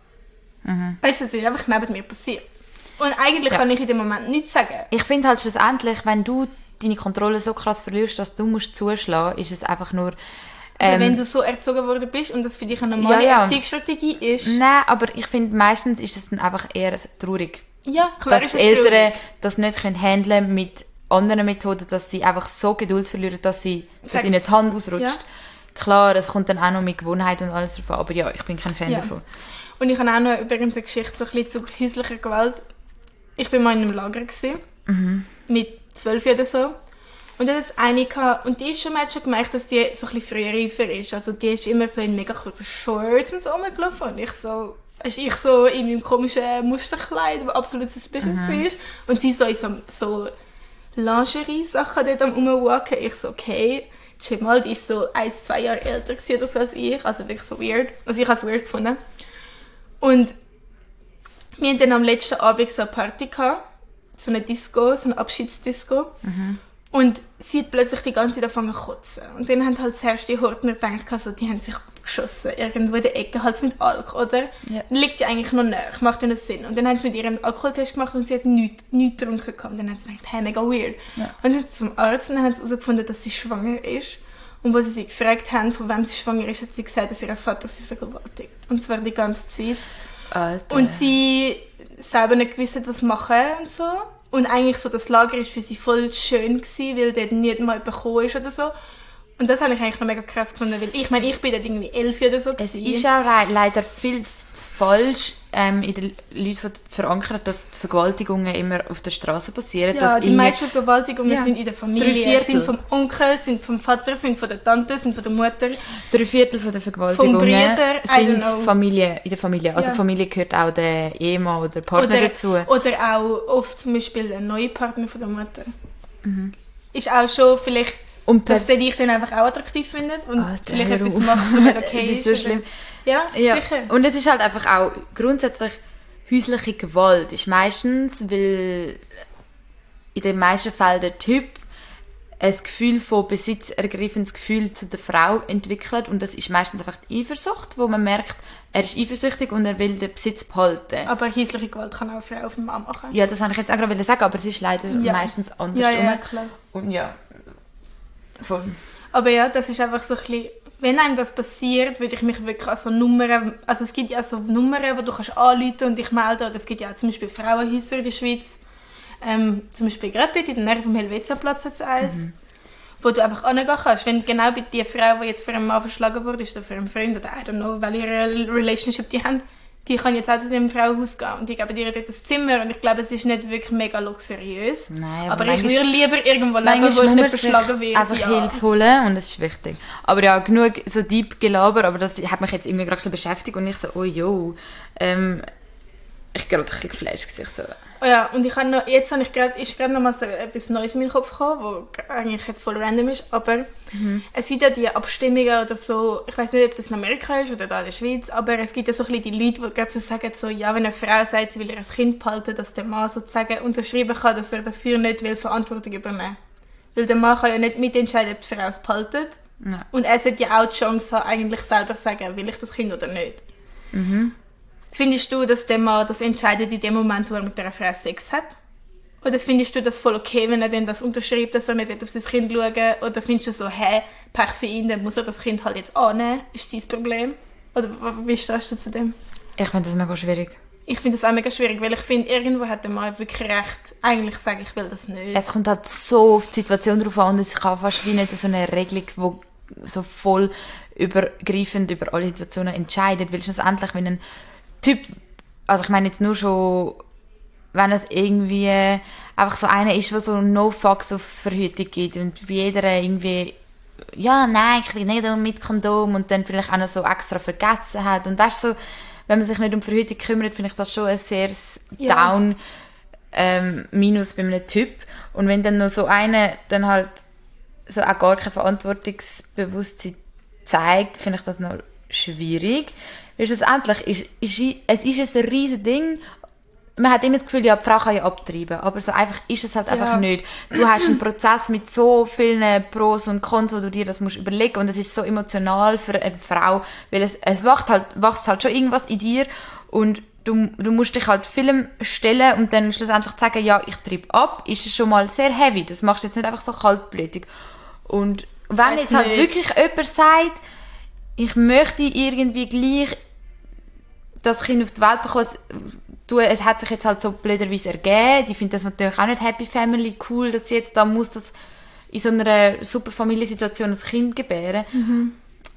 Mhm. weißt du, es ist einfach neben mir passiert. Und eigentlich Ja. kann ich in dem Moment nichts sagen. Ich finde halt schlussendlich, wenn du deine Kontrolle so krass verlierst, dass du musst zuschlagen, ist es einfach nur... Aber Ähm, wenn du so erzogen worden bist und das für dich eine normale Ja, ja. Erziehungsstrategie ist, Nein, aber ich finde, meistens ist es dann einfach eher traurig. ja, klar Dass ist die es Eltern traurig. das nicht können handeln mit anderen Methoden, dass sie einfach so Geduld verlieren, dass, sie, dass Facts. ihnen die Hand ausrutscht. Ja. Klar, es kommt dann auch noch mit Gewohnheit und alles davon, aber ja, ich bin kein Fan Ja. davon. Und ich habe auch noch übrigens eine Geschichte so ein bisschen zu häuslicher Gewalt. Ich war mal in einem Lager, gewesen, Mhm. mit zwölf oder so. Und da hat es eine gehabt, und die ist schon, man hat schon gemerkt, dass die so ein bisschen früher reifer ist. Also die ist immer so in mega kurzen Shorts und so rumgelaufen. Und ich so, also ich so in meinem komischen Musterkleid, das absolut suspicious Mhm. war. Und sie so in so, so Lingerie-Sachen dort am rumwalken. Ich so, okay, chill mal, die ist so ein, zwei Jahre älter gewesen oder so als ich. Also wirklich so weird. Also ich habe es weird gefunden. Und wir hatten dann am letzten Abend so eine Party gehabt. So eine Disco, so eine Abschiedsdisco. Und sie hat plötzlich die ganze Zeit angefangen zu kotzen. Und dann haben halt zuerst die Hortner gedacht, also, die haben sich abgeschossen. Irgendwo in der Ecke, halt mit Alkohol, oder? Ja. Liegt ja eigentlich noch näher, macht ja noch Sinn. Und dann haben sie mit ihr einen Alkoholtest gemacht und sie hat nichts, nichts getrunken. gehabt. Und dann haben sie gedacht, hey, mega weird. Ja. Und dann sind sie zum Arzt und dann haben sie herausgefunden, dass sie schwanger ist. Und als sie sie gefragt haben, von wem sie schwanger ist, hat sie gesagt, dass ihr Vater sie vergewaltigt. Und zwar die ganze Zeit. Alter. Und sie selber nicht gewusst hat, was machen und so. Und eigentlich so, das Lager war für sie voll schön gewesen, weil dort nicht mal bekommen ist oder so. Und das habe ich eigentlich noch mega krass gefunden, weil ich meine, ich bin dort irgendwie elf oder so Es gewesen. ist auch rei- leider viel zu falsch ähm, in den Leuten verankert, dass die Vergewaltigungen immer auf der Straße passieren. ja, dass die irgendwie- meisten Vergewaltigungen Ja. sind in der Drei Familie, Viertel. sind vom Onkel, sind vom Vater, sind von der Tante, sind von der Mutter. Drei Viertel von der Vergewaltigungen Bruder, I sind don't know. Familie, in der Familie. Also Ja. Familie gehört auch der Ehemann oder der Partner Oder, dazu. oder auch oft zum Beispiel der neue Partner von der Mutter. Mhm. Ist auch schon vielleicht Und dass der dich dann einfach auch attraktiv findet und Alter, vielleicht hör etwas auf. macht, was nicht okay Es ist. ist so oder- schlimm. Ja, Ja. sicher. Und es ist halt einfach auch grundsätzlich häusliche Gewalt ist meistens, weil in den meisten Fällen der Typ ein Gefühl von besitzergreifendes Gefühl zu der Frau entwickelt und das ist meistens einfach die Eifersucht, wo man merkt, er ist eifersüchtig und er will den Besitz behalten. Aber häusliche Gewalt kann auch eine Frau auf den Mann machen. Ja, das wollte ich jetzt auch gerade sagen, aber es ist leider Ja. meistens ja, andersrum. ja, klar. Und ja, voll. Aber ja, das ist einfach so ein bisschen, wenn einem das passiert, würde ich mich wirklich an so Nummern, also es gibt ja so Nummern, wo du kannst anrufen und dich melden, oder es gibt ja auch zum Beispiel Frauenhäuser in der Schweiz, ähm, zum Beispiel gerade dort in der Nähe vom Helvetiaplatz hat es eins, mhm. wo du einfach hingehen kannst, wenn genau bei die Frau, die jetzt für einen Mann verschlagen wurde, oder für einen Freund, oder I don't know, welche Relationship die haben, die kann jetzt auch zu dem Frauenhaus gehen und die geben dir dort ein Zimmer und ich glaube, es ist nicht wirklich mega luxuriös. Nein, aber, aber ich würde lieber irgendwo leben, wo manchmal ich muss nicht man verschlagen sich werde. einfach ja. Hilfe holen und das ist wichtig. Aber ja, genug so deep Gelaber, aber das hat mich jetzt irgendwie gerade ein bisschen beschäftigt und ich so, oh jo, ähm, ich gerade ein bisschen geflasht gewesen, so. Oh ja, und ich habe noch, jetzt habe ich grad, ist gerade noch mal so etwas Neues in meinen Kopf gekommen, wo eigentlich jetzt voll random ist, aber mhm. es gibt ja die Abstimmungen oder so, ich weiß nicht, ob das in Amerika ist oder da in der Schweiz, aber es gibt ja so ein bisschen die Leute, die gerade so sagen, so, ja, wenn eine Frau sagt, sie will ihr Kind behalten, dass der Mann sozusagen unterschreiben kann, dass er dafür nicht will Verantwortung übernehmen. Weil der Mann kann ja nicht mitentscheiden, ob die Frau es behaltet. Ja. Und er sollte ja auch die Chance haben, eigentlich selber sagen, will ich das Kind oder nicht. Mhm. Findest du, dass der Mann das entscheidet in dem Moment, wo er mit der Frau Sex hat? Oder findest du das voll okay, wenn er dann das unterschreibt, dass er nicht auf sein Kind schauen will? Oder findest du so, hä, Pech für ihn, dann muss er das Kind halt jetzt annehmen? Ist sein Problem? Oder wie stehst du zu dem? Ich finde das mega schwierig. Ich finde das auch mega schwierig, weil ich finde, irgendwo hat der Mann wirklich recht, eigentlich sagen, ich will das nicht. Es kommt halt so auf die Situation drauf an und es kann fast wie nicht so eine Regelung, die so voll übergreifend über alle Situationen entscheidet, weil schlussendlich, wenn ein Typ, also ich meine jetzt nur schon, wenn es irgendwie einfach so einer ist, der so No-Fucks auf Verhütung gibt und bei jeder irgendwie, ja, nein, ich will nicht mit Kondom und dann vielleicht auch noch so extra vergessen hat und weißt du, so, wenn man sich nicht um Verhütung kümmert, finde ich das schon ein sehr Ja. Down ähm, Minus bei einem Typ und wenn dann noch so einer dann halt so auch gar kein Verantwortungsbewusstsein zeigt, finde ich das noch schwierig. Weil schlussendlich ist, ist, es ist ein riesiges Ding. Man hat immer das Gefühl, ja, die Frau kann ja abtreiben, aber so einfach ist es halt einfach Ja. nicht. Du hast einen Prozess mit so vielen Pros und Cons, wo du dir das musst überlegen und es ist so emotional für eine Frau, weil es, es wacht halt, wächst halt schon irgendwas in dir und du, du musst dich halt Film stellen und dann schlussendlich sagen, ja, ich treibe ab, ist es schon mal sehr heavy. Das machst du jetzt nicht einfach so kaltblütig. Und wenn Weiß jetzt halt nicht. wirklich jemand sagt, ich möchte irgendwie gleich das Kind auf die Welt bekommen, es, du, es hat sich jetzt halt so blöderweise ergeben, ich finde das natürlich auch nicht Happy Family cool, dass sie jetzt da muss das in so einer super Familiensituation ein Kind gebären. Mhm.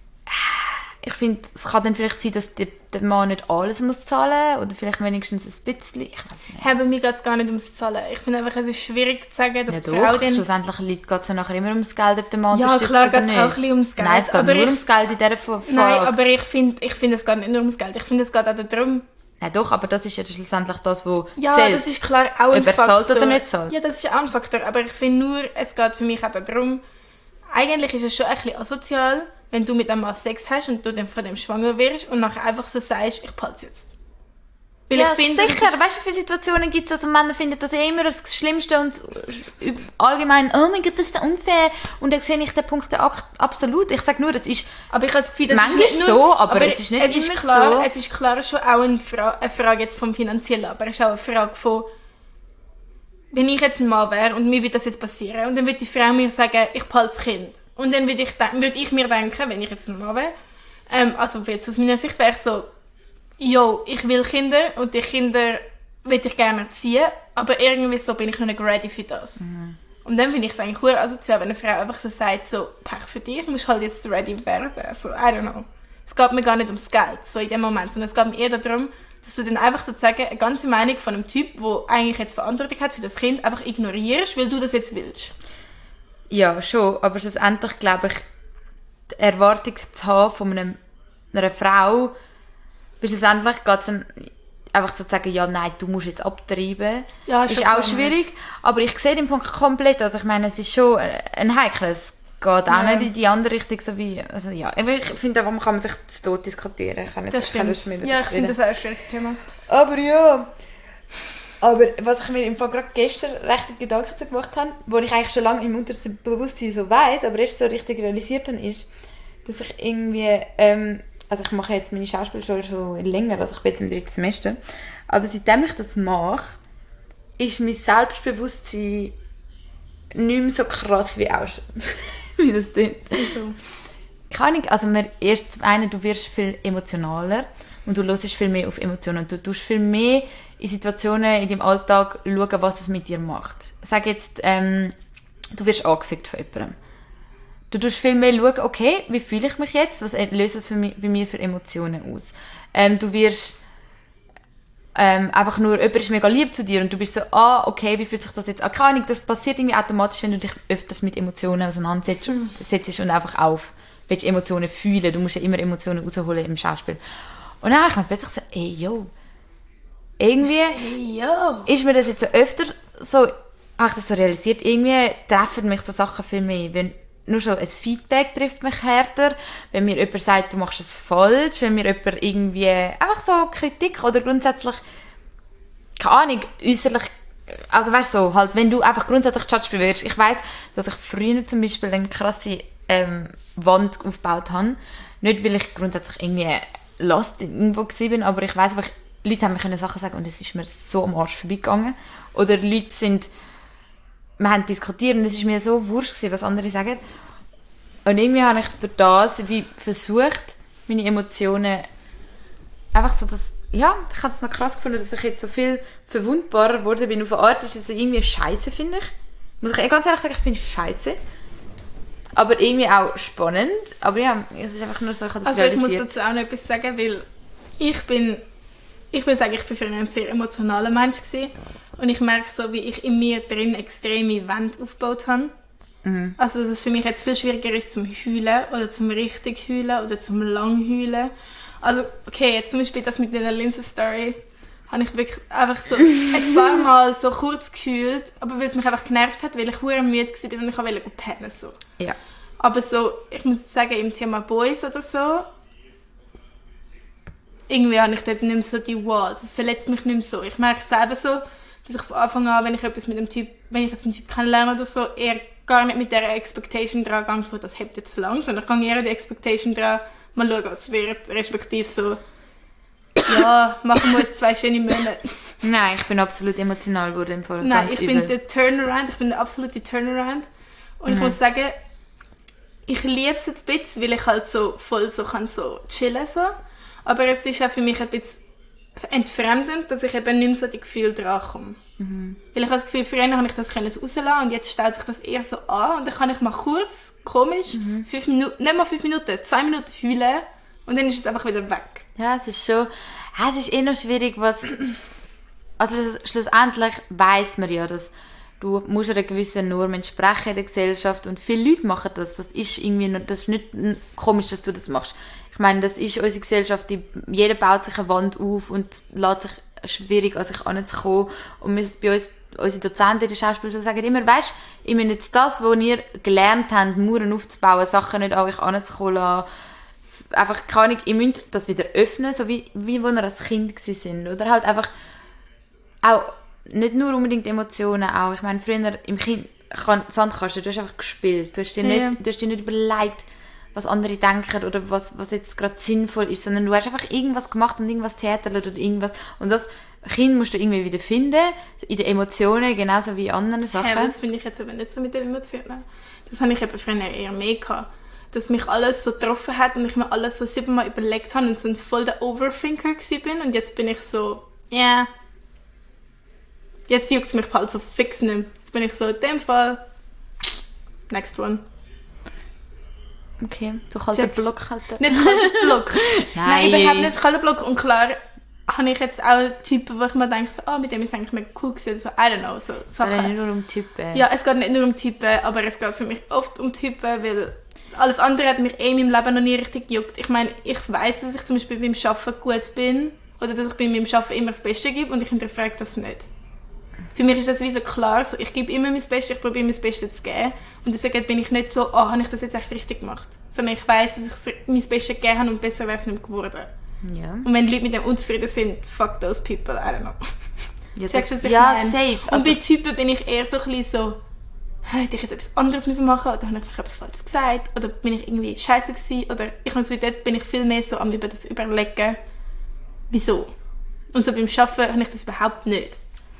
Ich finde, es kann dann vielleicht sein, dass der, der Mann nicht alles muss zahlen oder vielleicht wenigstens ein bisschen, ich weiß nicht. Hey, bei mir geht es gar nicht ums Zahlen. Ich finde einfach, es ist schwierig zu sagen, dass Ja die Frau doch, dann... schlussendlich geht es ja nachher immer ums Geld, ob der Mann Ja, unterstützt klar oder geht es nicht. auch ein bisschen ums Geld. Nein, es geht aber nur ich, ums Geld in dieser Frage. Nein, aber ich finde, ich find, es geht nicht nur ums Geld. Ich finde, es geht auch darum... Ja doch, aber das ist ja schlussendlich das, was Ja, zählt. das ist klar auch ein Ob er Faktor. zahlt oder nicht zahlt. Ja, das ist auch ein Faktor. Aber ich finde nur, es geht für mich auch darum, eigentlich ist es schon ein bisschen asozial, wenn du mit einem Mann Sex hast und du dann von dem schwanger wirst und nachher einfach so sagst, ich behalte es jetzt. Weil Ja, ich finde, das sicher. ist- Weißt du, wie viele Situationen gibt es, dass Männer finden das ja immer das Schlimmste und üb- allgemein, oh mein Gott, das ist ja unfair. Und dann sehe ich den Punkt ak- absolut. Ich sage nur, das ist Aber ich habe das Gefühl, das manchmal ist nicht so, nur, aber es ist nicht es ist immer klar, so. Es ist klar schon auch eine, Fra- eine Frage jetzt vom Finanziellen, aber es ist auch eine Frage von, wenn ich jetzt ein Mann wäre und mir würde das jetzt passieren und dann würde die Frau mir sagen, ich behalte das Kind. Und dann würde ich, de- würde ich mir denken, wenn ich jetzt ein Mann wäre, ähm, also jetzt aus meiner Sicht wäre ich so, jo, ich will Kinder und die Kinder will ich gerne erziehen, aber irgendwie so bin ich noch nicht ready für das. Mhm. Und dann finde ich es eigentlich cool asozial, wenn eine Frau einfach so sagt, so, Pech für dich, du musst halt jetzt ready werden. Also, I don't know. Es geht mir gar nicht ums Geld, so in dem Moment, sondern es geht mir eher darum, dass du dann einfach sozusagen eine ganze Meinung von einem Typ, der eigentlich jetzt Verantwortung hat für das Kind, einfach ignorierst, weil du das jetzt willst. Ja, schon. Aber schlussendlich glaube ich, die Erwartung zu haben von einem, einer Frau, bis schlussendlich geht es dann einfach zu sagen, ja, nein, du musst jetzt abtreiben, Ja, ist schon auch klar schwierig. Aber ich sehe den Punkt komplett. Also ich meine, es ist schon ein heikles geht auch Ja. nicht in die andere Richtung, so wie, also ja, aber ich finde, warum kann man sich das tot diskutieren? Ich kann nicht, Das ich keine stimmt. Lust mehr Ja, ich finde das auch ein schwieriges Thema. Aber ja, aber was ich mir im Fall gerade gestern recht Gedanken zu gemacht habe, wo ich eigentlich schon lange im Unterbewusstsein so weiss, aber erst so richtig realisiert habe, ist, dass ich irgendwie, ähm, also ich mache jetzt meine Schauspielschule schon länger, also ich bin jetzt im dritten Semester, aber seitdem ich das mache, ist mein Selbstbewusstsein nicht mehr so krass wie auch schon. Wie das klingt. Wieso? Keine Ahnung, also mir erst zum einen, du wirst viel emotionaler und du hörst viel mehr auf Emotionen und du tust viel mehr in Situationen in deinem Alltag schauen, was es mit dir macht. Sag jetzt, ähm, du wirst angefickt von jemandem. Du tust viel mehr schauen, okay, wie fühle ich mich jetzt, was löst es für mich, bei mir für Emotionen aus. Ähm, du wirst ähm, einfach nur, jemand ist mega lieb zu dir und du bist so, ah, okay, wie fühlt sich das jetzt an? Keine Ahnung, das passiert irgendwie automatisch, wenn du dich öfters mit Emotionen auseinandersetzt mhm. setzt und einfach auf, willst Emotionen fühlen. Du musst ja immer Emotionen rausholen im Schauspiel. Und dann habe ich mir plötzlich so, ey, yo, irgendwie Hey, ja. ist mir das jetzt so öfter so, habe ich das so realisiert, irgendwie treffen mich so Sachen viel mehr. Wenn nur schon ein Feedback trifft mich härter, wenn mir jemand sagt, du machst es falsch, wenn mir jemand irgendwie einfach so Kritik oder grundsätzlich, keine Ahnung, äußerlich, also weißt du, so, halt, wenn du einfach grundsätzlich judged wirst. Ich weiss, dass ich früher zum Beispiel eine krasse ähm, Wand aufgebaut habe, nicht weil ich grundsätzlich irgendwie lost irgendwo war, aber ich weiss einfach, Leute haben mir können Sachen sagen und es ist mir so am Arsch vorbeigegangen. Oder Leute sind, wir haben diskutiert und es ist mir so wurscht gewesen, was andere sagen. Und irgendwie habe ich durch das wie versucht, meine Emotionen einfach so, dass, ja, ich habe es noch krass gefunden, dass ich jetzt so viel verwundbarer geworden bin. Auf eine Art ist es irgendwie scheiße, finde ich. Muss ich ganz ehrlich sagen, ich finde es scheiße. Aber irgendwie auch spannend. Aber ja, es ist einfach nur so, ich habe das Also ich muss realisiert. dazu auch noch etwas sagen, weil ich bin, ich würde sagen, ich bin früher ein sehr emotionaler Mensch gewesen. Und ich merke so, wie ich in mir drin extreme Wände aufgebaut habe. Mhm. Also dass es für mich jetzt viel schwieriger ist zum Heulen oder zum richtig Heulen oder zum lang Heulen. Also okay, jetzt zum Beispiel das mit der Linse-Story habe ich wirklich einfach so ein paar Mal so kurz geheult, aber weil es mich einfach genervt hat, weil ich hure müde war und ich wollte pennen. So. Ja. Aber so, ich muss jetzt sagen, im Thema Boys oder so, irgendwie habe ich dort nicht mehr so die Walls. Es verletzt mich nicht mehr so. Ich merke selber so, dass ich von Anfang an, wenn ich etwas mit dem Typ, wenn ich jetzt einen Typ kennenlerne oder so, eher gar nicht mit dieser Expectation dran gehe, so, das hebt jetzt lang, sondern ich gehe eher die Expectation dran, mal schauen, was wird, respektive so, ja, machen wir uns zwei schöne Monate. Nein, ich bin absolut emotional geworden im Fall. Nein, Ganz ich übel. bin der Turnaround, ich bin der absolute Turnaround. Und Mhm. ich muss sagen, ich liebe es ein bisschen, weil ich halt so voll so kann so chillen so. Aber es ist auch für mich ein bisschen entfremdend, dass ich eben nicht mehr so die Gefühle dran komme. Mhm. Weil ich habe das Gefühl, früher habe ich das können rauslassen und jetzt stellt sich das eher so an und dann kann ich mal kurz, komisch, Mhm. fünf Minuten, nicht mal fünf Minuten, zwei Minuten heulen und dann ist es einfach wieder weg. Ja, es ist schon, ja, es ist eh noch schwierig, was, also das, schlussendlich weiss man ja, dass du musst einer gewissen Norm entsprechen in der Gesellschaft und viele Leute machen das, das ist irgendwie, noch- das ist nicht komisch, dass du das machst. Ich meine, das ist unsere Gesellschaft, die, jeder baut sich eine Wand auf und lässt sich schwierig an sich heranzukommen und wir, bei uns, unsere Dozenten in der Schauspielschule sagen immer, weisst, ihr müsst jetzt das, was ihr gelernt habt, Mauern aufzubauen, Sachen nicht an euch heranzukommen lassen, einfach keine Ahnung, ihr müsst das wieder öffnen, so wie, wie wenn ihr als Kind gewesen sind. Oder halt einfach auch nicht nur unbedingt Emotionen, auch, ich meine, früher im Kind, Sandkasten, du hast einfach gespielt, du hast dir, Ja. nicht, du hast dir nicht überlegt, was andere denken oder was, was jetzt gerade sinnvoll ist, sondern du hast einfach irgendwas gemacht und irgendwas theaterlet oder irgendwas und das Kind musst du irgendwie wieder finden, in den Emotionen, genauso wie in anderen Sachen. Ja, aber das finde ich jetzt aber nicht so mit den Emotionen. Das habe ich eben früher eher mehr gehabt. Dass mich alles so getroffen hat und ich mir alles so siebenmal überlegt habe und so ein voll der Overthinker gewesen bin. Und jetzt bin ich so, ja, yeah. Jetzt juckt es mich halt so fix nicht mehr. Jetzt bin ich so, in dem Fall, next one. Okay, du kannst den Checkst. Block halten. Nicht kalter Block. Nein. Nein, überhaupt nicht kalter Block. Und klar habe ich jetzt auch Typen, wo ich mir denke, so, oh, mit dem ist eigentlich mega cool gewesen. So, I don't know, so Sachen. Aber nicht nur um Typen. Ja, es geht nicht nur um Typen, aber es geht für mich oft um Typen, weil alles andere hat mich eh in meinem Leben noch nie richtig gejuckt. Ich meine, ich weiss, dass ich zum Beispiel beim Arbeiten gut bin oder dass ich bei meinem Arbeiten immer das Beste gebe und ich hinterfrage das nicht. Für mich ist das wie so klar, so, ich gebe immer mein Bestes, ich probiere mein Bestes zu geben. Und deswegen bin ich nicht so, ah, oh, habe ich das jetzt echt richtig gemacht? Sondern ich weiss, dass ich mein Bestes gegeben habe und besser wäre es nicht geworden. Ja. Und wenn Leute mit dem unzufrieden sind, fuck those people, I don't know. Ja, Checkst du, was ich ja meine? safe. Und Also, bei Typen bin ich eher so ein bisschen so, hätte ich jetzt etwas anderes müssen machen oder habe ich vielleicht etwas Falsches gesagt oder bin ich irgendwie scheiße gewesen oder ich meine, dort bin ich viel mehr so am über das überlegen, wieso. Und so beim Arbeiten habe ich das überhaupt nicht.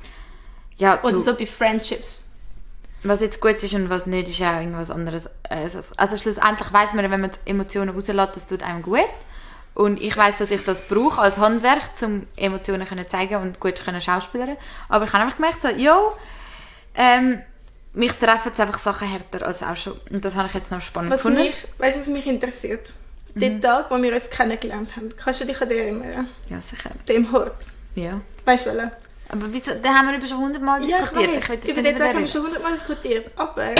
ja, Oder du, so bei Friendships. was jetzt gut ist und was nicht, ist auch irgendwas anderes. Also, also schlussendlich weiss man, wenn man die Emotionen rauslässt, das tut einem gut. Und ich weiss, dass ich das brauche als Handwerk, um Emotionen zu zeigen und gut zu schauspielern. Aber ich habe einfach gemerkt, so, jo, ähm, mich treffen jetzt einfach Sachen härter als auch schon. Und das habe ich jetzt noch spannend Was gefunden. mich, weißt du, was mich interessiert? Mhm. Den Tag, wo wir uns kennengelernt haben. Kannst du dich an den erinnern? Ja, sicher. Dem Hort. Ja. Weißt du, welchen? Aber wieso, da haben wir über schon hundertmal Ja, diskutiert. ich Ich will weiss. jetzt Über nicht den Tag haben wir reden. schon hundertmal diskutiert. Aber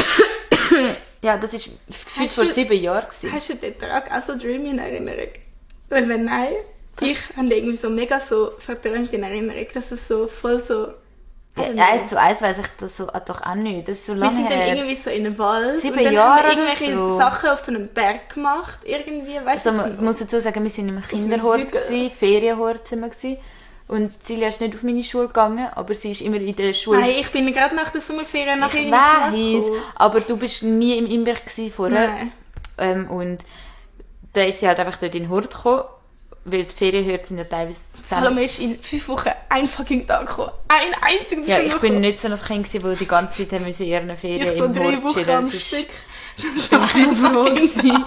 Ja, das war gefühlt Hast vor du- sieben Jahren. Gewesen. hast du den Tag auch so dreamy in Erinnerung? Weil wenn nein, ich habe den irgendwie so mega so verträumt in Erinnerung, dass es so voll so... I don't know. Ja, eins zu eins weiss ich das so, ah, doch auch nicht. Das ist so Wir lange sind dann her. irgendwie so in einem Wald Sieben und dann Jahre haben wir oder irgendwelche so. Sachen auf so einem Berg gemacht. Irgendwie, weißt Also, du? man muss dazu sagen, wir waren im Kinderhort, Hügel. gewesen, Ferienhort sind wir gewesen. Und Silja ist nicht auf meine Schule gegangen, aber sie ist immer in der Schule. Nein, ich bin gerade nach der Sommerferien nach ich irgendeiner Klasse weiss, gekommen. aber du bist nie im Imberg gewesen vorher. Nein. Ähm, und da ist sie halt einfach dort in den Hort gekommen, weil die Ferienhörte sind ja teilweise zusammen. Salome ist in fünf Wochen ein fucking Tag gekommen. Ein einzigen Ja, ich Tag bin gekommen. nicht so ein Kind gewesen, das die ganze Zeit haben müssen in ihren Ferien Ich so im drei Hort Wochen chillen. am Das ist- Stück. Ich bin nur froh gewesen.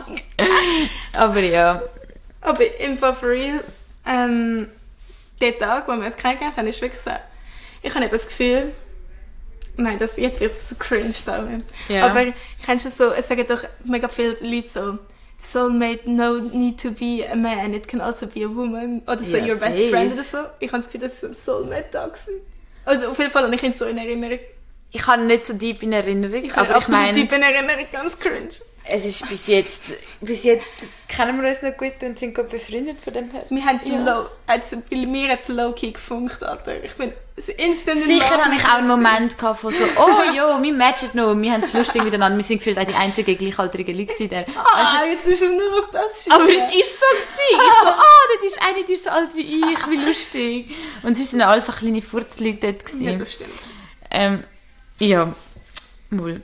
Aber ja. Aber im Fall for real, ähm, der Tag, wo wir uns kennengelernt haben, ist wirklich so, ich habe eben das Gefühl, nein, das, jetzt wird es so cringe sagen, Ja. aber kennst du so, es sagen doch mega viele Leute so, Soulmate no need to be a man, it can also be a woman, oder so Ja, your best safe. friend oder so. Ich habe das Gefühl, das war ein Soulmate-Tag gewesen. Also auf jeden Fall habe ich ihn so in Erinnerung. Ich habe nicht so deep in Erinnerung, Ich habe aber ich absolut meine, deep in Erinnerung, ganz cringe. es ist bis jetzt, bis jetzt kennen wir uns noch gut und sind gut befreundet von dem her. Wir haben Ja. low, also bei mir hat es low-key gefunkt, Alter. Ich bin instant in Sicher love hatte ich mit auch einen ihm. Moment gehabt von so, oh jo, wir matchen noch, wir haben es lustig miteinander, wir sind gefühlt auch die einzigen gleichaltrigen Leute gewesen, der, Ah, jetzt ist es nur auf das Schiff. aber jetzt ist es so gewesen. Ich so, ah, das ist eine, die ist so alt wie ich, wie lustig. Und sonst sind alle so kleine Furzleute dort Ja, gewesen. das stimmt. Ähm, ja, wohl.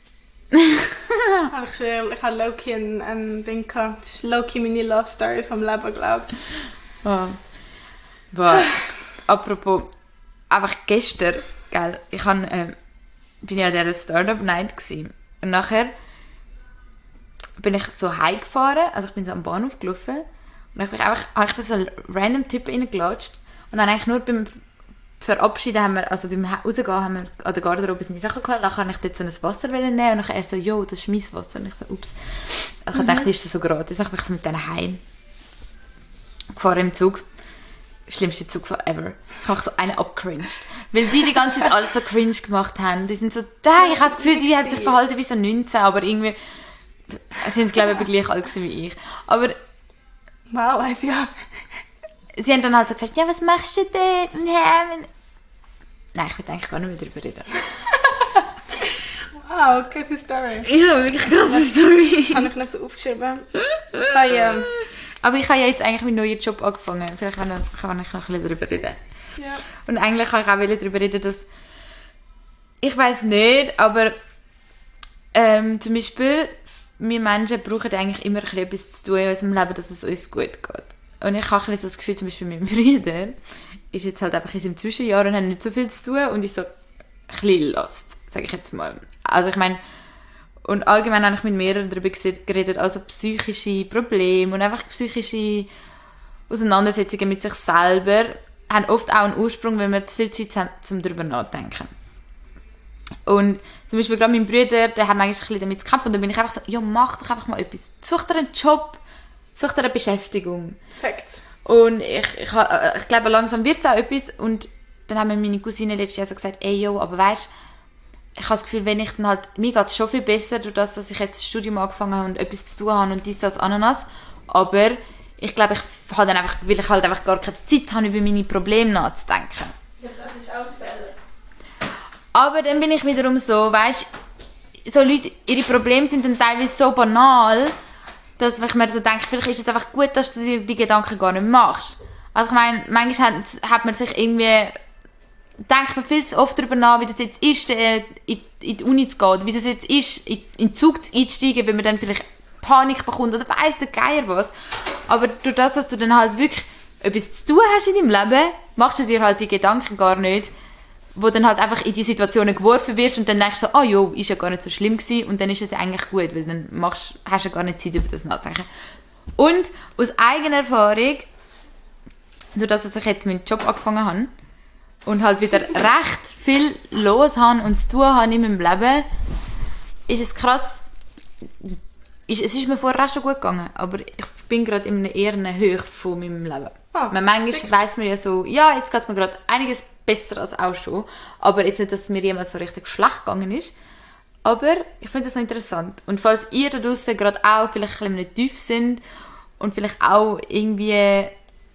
Aber ich schwöre, ich habe Loki ein, ein Ding gehabt. Das ist Loki meine Love Story vom Leben, glaube ich. Ah. Boah. Apropos, einfach gestern, gell, ich han, ähm, bin ja an dieser Startup-Night gewesen. Und nachher bin ich so heimgefahren, also ich bin so am Bahnhof gelaufen und dann habe ich einfach, habe ich da so einen random Typ reingelatscht und dann eigentlich nur beim Verabschieden haben wir, also beim Rausgehen haben wir an der Garderobe seine Sachen geholt, dann habe ich dort so ein Wasser nehmen und dann er so, jo, das ist mein Wasser. Und ich so, ups. Ich mhm. dachte, ist das so gratis? Dann bin ich so mit denen heim gefahren im Zug. Schlimmste Zug ever. Ich habe so einen abgecringed. Weil die die ganze Zeit alles so cringe gemacht haben. Die sind so, da, ich habe das Gefühl, die haben sich verhalten wie so neunzehn, aber irgendwie sind sie, glaube ich, gleich alt gewesen wie ich. Aber Wow, also ja. sie haben dann halt so gefragt, ja, was machst du dort? Und hä? Nein, ich will eigentlich gar nicht mehr darüber reden. Wow, krasse Story. Ja, wirklich krasse Story. Habe ich noch so aufgeschrieben. Ah ja. Aber ich habe ja jetzt eigentlich meinen neuen Job angefangen. Vielleicht kann ich, kann ich noch ein bisschen darüber reden. Ja. Und eigentlich kann ich auch darüber reden, dass ich weiss nicht, aber ähm, zum Beispiel wir Menschen brauchen eigentlich immer ein bisschen etwas zu tun in unserem Leben, dass es uns gut geht. Und ich habe ein bisschen so das Gefühl, zum Beispiel mein Bruder ist jetzt halt einfach in seinem Zwischenjahr und hat nicht so viel zu tun und ist so ein bisschen lost, sage ich jetzt mal. Also ich meine, und allgemein habe ich mit mehreren darüber geredet, also psychische Probleme und einfach psychische Auseinandersetzungen mit sich selber haben oft auch einen Ursprung, wenn wir zu viel Zeit haben, um darüber nachzudenken. Und zum Beispiel gerade mein Bruder, der hat manchmal ein bisschen damit zu kämpfen und dann bin ich einfach so, ja, mach doch einfach mal etwas. Such dir einen Job, such dir eine Beschäftigung. Perfekt. Und ich, ich, ich glaube, langsam wird es auch etwas. Und dann haben mir meine Cousine letztes Jahr so gesagt, ey, yo, aber weißt, ich habe das Gefühl, wenn ich dann halt, mir geht es schon viel besser, durch das, dass ich jetzt das Studium angefangen habe und etwas zu tun habe und dies, das, Ananas. Aber ich glaube, ich habe dann einfach, weil ich halt einfach gar keine Zeit habe, über meine Probleme nachzudenken. Ja, das ist auch ein Fehler. Aber dann bin ich wiederum so, weißt so Leute, ihre Probleme sind dann teilweise so banal, dass ich mir so denke, vielleicht ist es einfach gut, dass du dir die Gedanken gar nicht machst. Also ich meine, manchmal hat, hat man sich irgendwie, denkt man viel zu oft darüber nach, wie das jetzt ist, in, in die Uni zu gehen, wie das jetzt ist, in, in den Zug einzusteigen, wenn man dann vielleicht Panik bekommt oder weiss der Geier was. Aber durch das, dass du dann halt wirklich etwas zu tun hast in deinem Leben, machst du dir halt die Gedanken gar nicht, wo dann halt einfach in die Situationen geworfen wirst und dann denkst du so, oh jo, ist ja gar nicht so schlimm gewesen und dann ist es ja eigentlich gut, weil dann machst, hast du ja gar nicht Zeit, über das nachzudenken. Und aus eigener Erfahrung, durch das, dass ich jetzt meinen Job angefangen habe und halt wieder recht viel los habe und zu tun habe in meinem Leben, ist es krass, ist, es ist mir vorher auch schon gut gegangen, aber ich bin gerade in einer eher Höhe von meinem Leben. Ah, manchmal weiss man ja so, ja, jetzt geht es mir gerade einiges besser als auch schon, aber jetzt nicht, dass es mir jemals so richtig schlecht gegangen ist. Aber ich finde das noch interessant. Und falls ihr da draussen gerade auch vielleicht ein bisschen tief sind und vielleicht auch irgendwie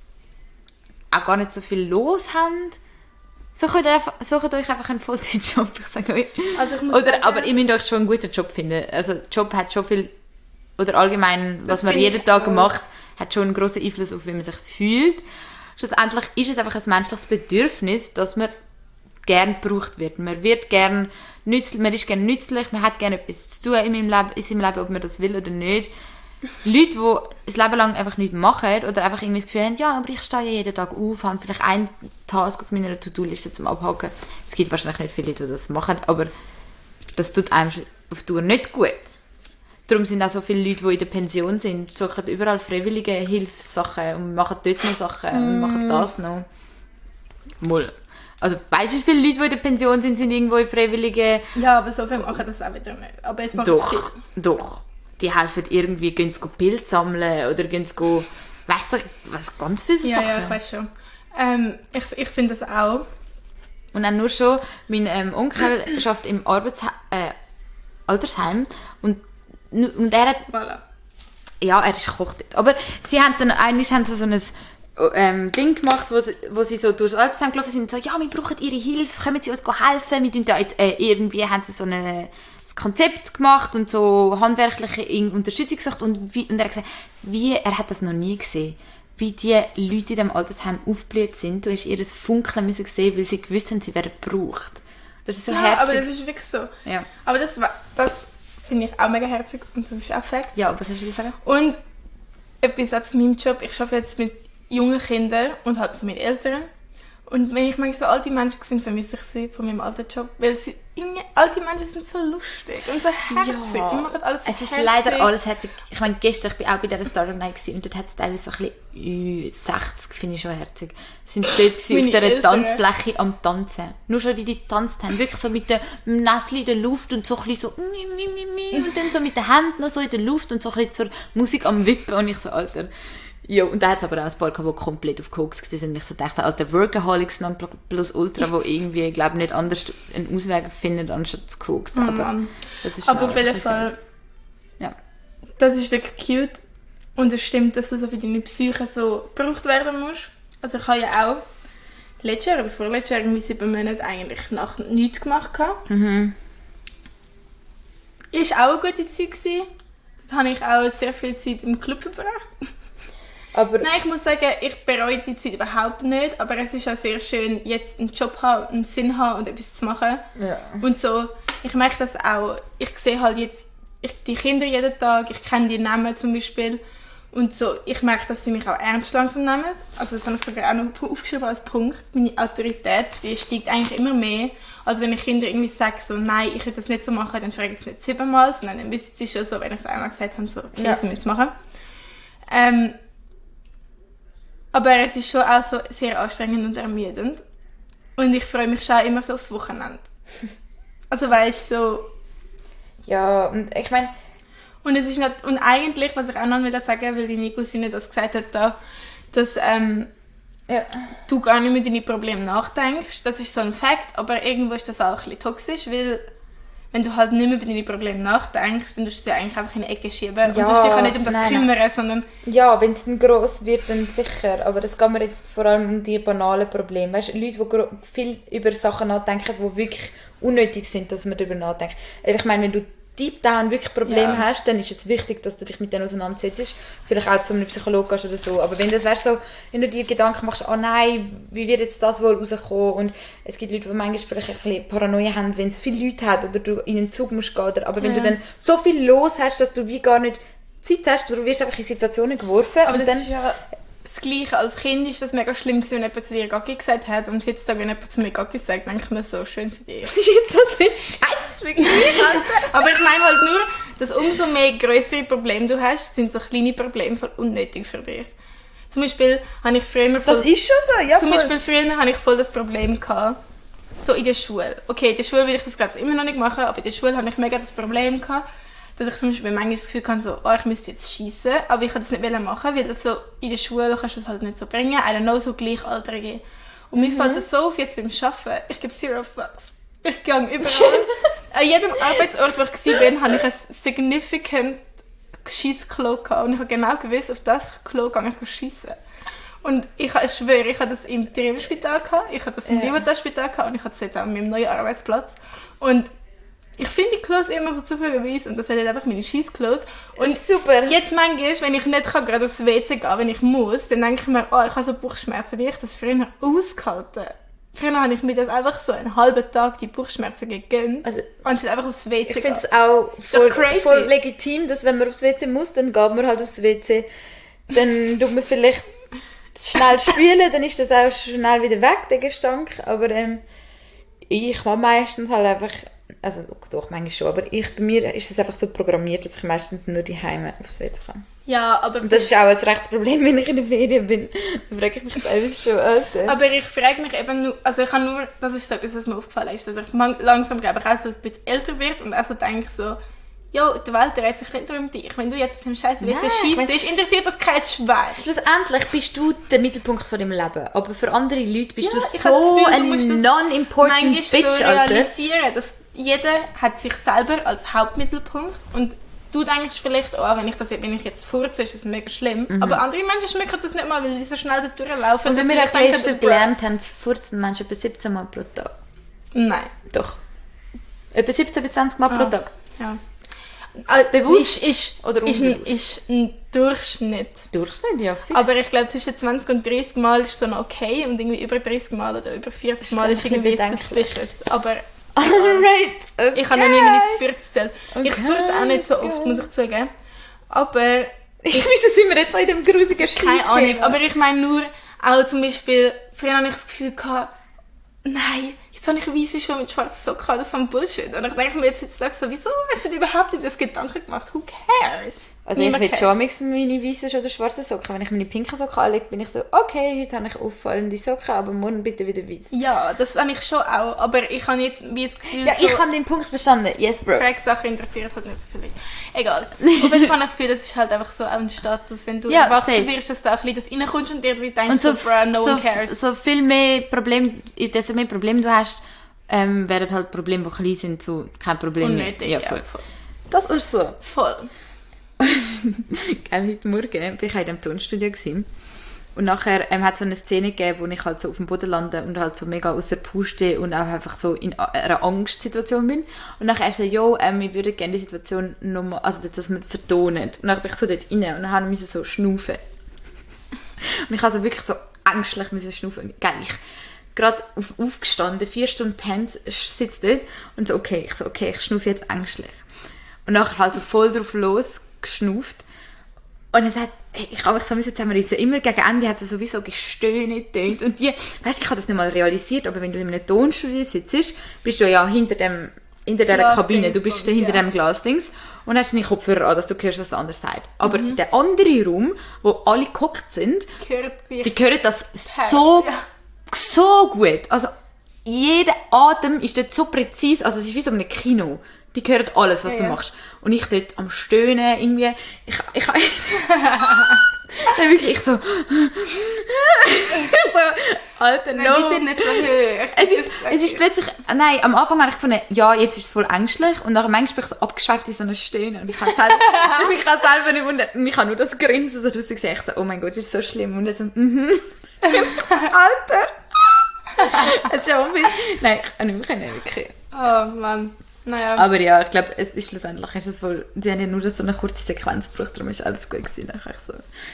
auch gar nicht so viel los habt, sucht euch, sucht euch einfach einen Vollzeitjob, ich sage euch. Also ich muss oder, sagen, aber ihr müsst euch schon einen guten Job finden. Also der Job hat schon viel, oder allgemein, was man jeden Tag auch macht, hat schon einen grossen Einfluss auf, wie man sich fühlt. Schlussendlich ist es einfach ein menschliches Bedürfnis, dass man gern gebraucht wird. Man wird gern nützlich, man ist gerne nützlich, man hat gerne etwas zu tun in seinem Leben, in seinem Leben, ob man das will oder nicht. Leute, die das Leben lang einfach nichts machen oder einfach irgendwie das Gefühl haben, ja, aber ich stehe ja jeden Tag auf, habe vielleicht einen Task auf meiner To-Do-Liste zum Abhaken. Es gibt wahrscheinlich nicht viele Leute, die das machen, aber das tut einem auf Tour nicht gut. Darum sind auch so viele Leute, die in der Pension sind, suchen überall freiwillige Hilfssachen und machen dort noch Sachen mm. und machen das noch. Moll. Also weißt du, wie viele Leute, die in der Pension sind, sind irgendwo in freiwilligen... Ja, aber so viel machen das auch wieder nicht. Aber jetzt doch, viel. Doch. Die helfen irgendwie, gehen sie Pilze sammeln oder gehen sie, weißt du, was ganz viele ja, Sachen. Ja, ich weiß schon. Ähm, ich ich finde das auch. Und dann nur schon, mein ähm, Onkel arbeitet im Arbeitshe- äh, Altersheim und Und er hat... Voilà. Ja, er ist Koch dort. Aber sie haben dann, eigentlich haben sie so ein ähm, Ding gemacht, wo sie, wo sie so durchs Altersheim gelaufen sind und so, ja, wir brauchen ihre Hilfe, können sie uns helfen? Wir tun da jetzt, äh, irgendwie haben sie so eine, ein Konzept gemacht und so handwerkliche Unterstützung gesucht und, wie, und er hat gesagt, wie, er hat das noch nie gesehen, wie die Leute in diesem Altersheim aufgeblüht sind. Du hast ihr Funkeln müssen sehen, weil sie gewusst haben, sie werden gebraucht. Das ist so ja, herzig. Aber das ist wirklich so. Ja. Aber das, das finde ich auch mega herzig und das ist auch Fakt. Ja, was hast du gesagt? Und etwas auch zu meinem Job, ich arbeite jetzt mit jungen Kindern und halt so mit Eltern. Und wenn ich manchmal so alte Menschen sehe, vermisse ich sie von meinem alten Job, weil sie, alte Menschen sind so lustig und so herzig, ja, die machen alles so es ist herzig. Leider alles herzig. Ich meine, gestern, ich war auch bei dieser Startup Night und dort hat es teilweise so ein bisschen, sechzig finde ich schon herzig, sind dort auf dieser Eltern. Tanzfläche am Tanzen. Nur schon wie die getanzt haben, wirklich so mit dem Näschen in der Luft und so ein bisschen so mi, mi, mi, mi, und dann so mit den Händen noch so in der Luft und so ein bisschen zur Musik am Wippen und ich so, Alter... Ja, und da hat es aber auch ein paar gehabt, die komplett auf Koks waren. Und ich so dachte, alter Workaholics non plus ultra, die irgendwie, glaube nicht anders einen Ausweg finden, anstatt zu Koks. Oh, aber das ist aber auf jeden Fall, ja. Das ist wirklich cute. Und es stimmt, dass du so für deine Psyche so gebraucht werden musst. Also ich habe ja auch letztes Jahr oder vorletztes Jahr irgendwie sieben Monate eigentlich nach nichts gemacht. Mhm. Es war auch eine gute Zeit gewesen. Dort habe ich auch sehr viel Zeit im Club verbracht. Aber nein, ich muss sagen, ich bereue die Zeit überhaupt nicht, aber es ist auch sehr schön, jetzt einen Job haben, einen Sinn haben und etwas zu machen. Ja. Und so, ich merke das auch, ich sehe halt jetzt ich, die Kinder jeden Tag, ich kenne die Namen zum Beispiel und so, ich merke, dass sie mich auch ernst langsam nehmen. Also das habe ich sogar auch noch aufgeschrieben als Punkt. Meine Autorität, die steigt eigentlich immer mehr. Also wenn ich Kinder irgendwie sage, so, nein, ich will das nicht so machen, dann frage ich es nicht siebenmal, sondern dann wissen sie schon so, wenn ich es einmal gesagt habe, so, okay, ja. sie müssen es machen. Ähm, Aber es ist schon auch so sehr anstrengend und ermüdend. Und ich freue mich schon immer so aufs Wochenende. Also weißt du, so... Ja, und ich meine... Und es ist nicht, und eigentlich, was ich auch noch wieder sagen will, weil deine Cousine das gesagt hat, da, dass ähm, ja. du gar nicht mehr deine Probleme nachdenkst. Das ist so ein Fakt, aber irgendwo ist das auch ein bisschen toxisch, weil wenn du halt nicht mehr über deine Probleme nachdenkst, dann tust du sie eigentlich einfach in die Ecke schieben. Ja, und du dich auch nicht um das nein, kümmern, nein. sondern... Ja, wenn es dann gross wird, dann sicher. Aber es geht mir jetzt vor allem um die banalen Probleme. Weißt du, Leute, die gro- viel über Sachen nachdenken, die wirklich unnötig sind, dass man darüber nachdenkt. Ich meine, wenn du deep down wirklich Probleme Ja. hast, dann ist es wichtig, dass du dich mit denen auseinandersetzt. Vielleicht auch zu einem Psychologen gehst oder so. Aber wenn das wäre so, wenn du dir Gedanken machst, oh nein, wie wird jetzt das wohl rauskommen? Und es gibt Leute, die manchmal vielleicht ein bisschen Paranoia haben, wenn es viele Leute hat oder du in einen Zug musst gehen. Oder, aber wenn Ja. du dann so viel los hast, dass du wie gar nicht Zeit hast, du wirst einfach in Situationen geworfen. Aber und das dann, ist ja das Gleiche. Als Kind ist das mega schlimm, wenn jemand zu dir Gaggi gesagt hat. Und heutzutage, wenn jemand zu mir Gaggi sagt, denke ich mir so, schön für dich. das ist jetzt so ein Scheiß wirklich. Aber ich meine halt nur, dass umso mehr größere Probleme du hast, sind so kleine Probleme voll unnötig für dich. Zum Beispiel habe ich früher voll, Das ist schon so, ja. zum voll. Beispiel früher habe ich voll das Problem gehabt, so in der Schule. Okay, in der Schule will ich das glaube ich immer noch nicht machen, aber in der Schule habe ich mega das Problem gehabt, dass ich zum Beispiel manchmal das Gefühl hatte, so, oh, ich müsste jetzt schiessen, aber ich wollte das nicht machen, weil das so in der Schule kannst du das halt nicht so bringen. I don't know, so Gleichaltrige. Und mir fällt das so auf jetzt beim Arbeiten. Ich gebe zero fucks. Ich gehe überall. An jedem Arbeitsort, wo ich war, hatte ich ein significant Schiessklo gehabt. Und ich habe genau gewusst, auf das Klo gehe ich schiessen. Und ich, ich schwöre, ich hatte das im Triebspital gehabt, ich hatte das im Ja. Libertas-Spital gehabt und ich hatte das jetzt auch an meinem neuen Arbeitsplatz. Und ich finde die Klos immer so zufälligerweise und das sind einfach meine Scheissklos. Und Super. jetzt manchmal, wenn ich nicht kann, gerade aufs W C gehen, wenn ich muss, dann denke ich mir, oh, ich habe so Bauchschmerzen, wie ich das früher ausgehalten. Früher habe ich mir das einfach so einen halben Tag die Bauchschmerzen gegönnt, Also, anstatt einfach aufs W C ich gehen. finde es auch doch voll, crazy. voll legitim, dass wenn man aufs W C muss, dann geht man halt aufs W C. Dann tut man vielleicht schnell spülen, dann ist das auch schnell wieder weg, der Gestank. Aber ähm, ich mache meistens halt einfach, also doch, manchmal schon, aber ich, bei mir ist es einfach so programmiert, dass ich meistens nur die Heime aufs W C kann. Ja, aber, Und das ist auch ein Rechtsproblem, wenn ich in der Ferien bin. Da frage ich mich teilweise schon, Alter. aber ich frage mich eben nur, also ich habe nur, das ist so etwas, was mir aufgefallen ist, dass ich man- langsam, glaube ich, auch so ein bisschen älter wird und auch so denke so, jo, die Welt dreht sich nicht nur um dich. Wenn du jetzt auf dem scheiß W C Nein, ich mein- scheissest, interessiert das kein Schwein. Schlussendlich bist du der Mittelpunkt von deinem Leben. Aber für andere Leute bist Ja, du ich habe das so Gefühl, du ein musst das non-important manchmal Bitch, so Alter. realisieren, dass jeder hat sich selber als Hauptmittelpunkt und du denkst vielleicht, oh, wenn ich, das, wenn ich jetzt furze, ist das mega schlimm. Aber andere Menschen schmecken das nicht mal, weil die so schnell da durchlaufen. Und wenn dass wir sie auch denken, gestern gelernt haben, furzen Menschen etwa siebzehn Mal pro Tag. Nein. Doch. Etwa siebzehn bis zwanzig Mal pro Ah. Tag. Ja. Äh, Bewusst ist, ist, oder ist, ein, unbewusst? ist ein Durchschnitt. Durchschnitt, ja, fix. Aber ich glaube, zwischen zwanzig und dreißig Mal ist so noch okay und irgendwie über dreißig Mal oder über vierzig Das Mal ist ist ein bisschen irgendwie bedenklich. suspicious. Aber Alright, okay. ich habe noch nie meine Fürze gezählt. Ich Okay, fürze auch nicht so let's oft, go. muss ich zugeben. Aber, Wieso sind wir jetzt so in dem grusigen Scheiß? keine Ahnung, aber ich meine nur, auch zum Beispiel, früher hatte ich das Gefühl gehabt, nein, jetzt habe ich weisse Schuhe mit schwarzen Socken, das ist so ein Bullshit. Und ich denke mir jetzt heutzutage so, wieso hast du dir überhaupt über das Gedanken gemacht? Who cares? Also ich Niemand will cares. schon mix meine weißen oder schwarzen Socken. Wenn ich meine pinken Socken anlege, bin ich so, okay, heute habe ich auffallende Socken, aber morgen bitte wieder weiß. Ja, das habe ich schon auch, aber ich habe jetzt wie das Gefühl, Ja, ich so, habe den Punkt verstanden. Yes, bro. Crack-Sachen interessiert halt nicht so viele. Egal. Auf jeden Fall habe ich das Gefühl, das ist halt einfach so auch ein Status, wenn du Ja, erwachsen safe. wirst, dass du auch ein bisschen das reinkommst und dir wie denkst, Und so, so, bruh, no so, one cares. so viel mehr Probleme, desto mehr Probleme du hast, ähm, werden halt Probleme, die klein sind, so kein Problem mehr. Unnötig, Ja, ja, voll. voll. Das ist so. Voll. Gell, heute Morgen war ich in diesem Tonstudio. Gewesen. Und nachher ähm, hat es so eine Szene gegeben, wo ich halt so auf dem Boden lande und halt so mega aus der Puste stehe und auch einfach so in einer Angstsituation bin. Und nachher er so, jo, ähm, ich würde gerne die Situation nochmal, also dass man vertonen. Und dann bin ich so dort rein und dann musste ich so schnaufen. Und ich habe so wirklich so ängstlich müssen schnaufen. Und geil, ich gerade auf, aufgestanden, vier Stunden pennt, sitze dort und so, okay, ich so, okay, ich schnaufe jetzt ängstlich. Und nachher halt so voll drauf los geschnauft. Und es hat, ich habe mich so zusammenreißen. Immer gegen Ende hat es sowieso gestöhnt getönt. Und die, weißt, ich habe das nicht mal realisiert, aber wenn du in einem Tonstudio sitzt, bist du ja hinter dem, hinter dieser Glasdings, Kabine, du bist da hinter ja. dem Glasdings und hast deine Kopfhörer an, dass du hörst, was der andere sagt. Aber der andere Raum, wo alle gehockt sind, Gehört wie die hören das so, Ja. so gut. Also jeder Atem ist dort so präzise, also es ist wie so ein Kino. Die hören alles, was Ja, du ja. machst. Und ich dort am Stöhnen irgendwie. Ich, ich, Dann wirklich ich so... so Alter, no. Nein, bitte nicht so hoch. Es ist, es ist plötzlich... Nein, am Anfang habe ich gefunden, ja, jetzt ist es voll ängstlich. Und nachher manchmal bin ich so abgeschweift in so einer Stöhne. Und ich kann selber, ich kann selber nicht... Und ich habe nur das Grinsen so draussen gesehen. Ich so, oh mein Gott, das ist so schlimm. Und er so, mhm. Alter. Es ist auch viel... Nein, ich kann nicht mehr wirklich. Oh Mann. Naja. Aber ja, ich glaube, es ist schlussendlich ist es voll... Die haben ja nur so eine kurze Sequenz gebraucht, darum ist alles gut gewesen. Dann ich so...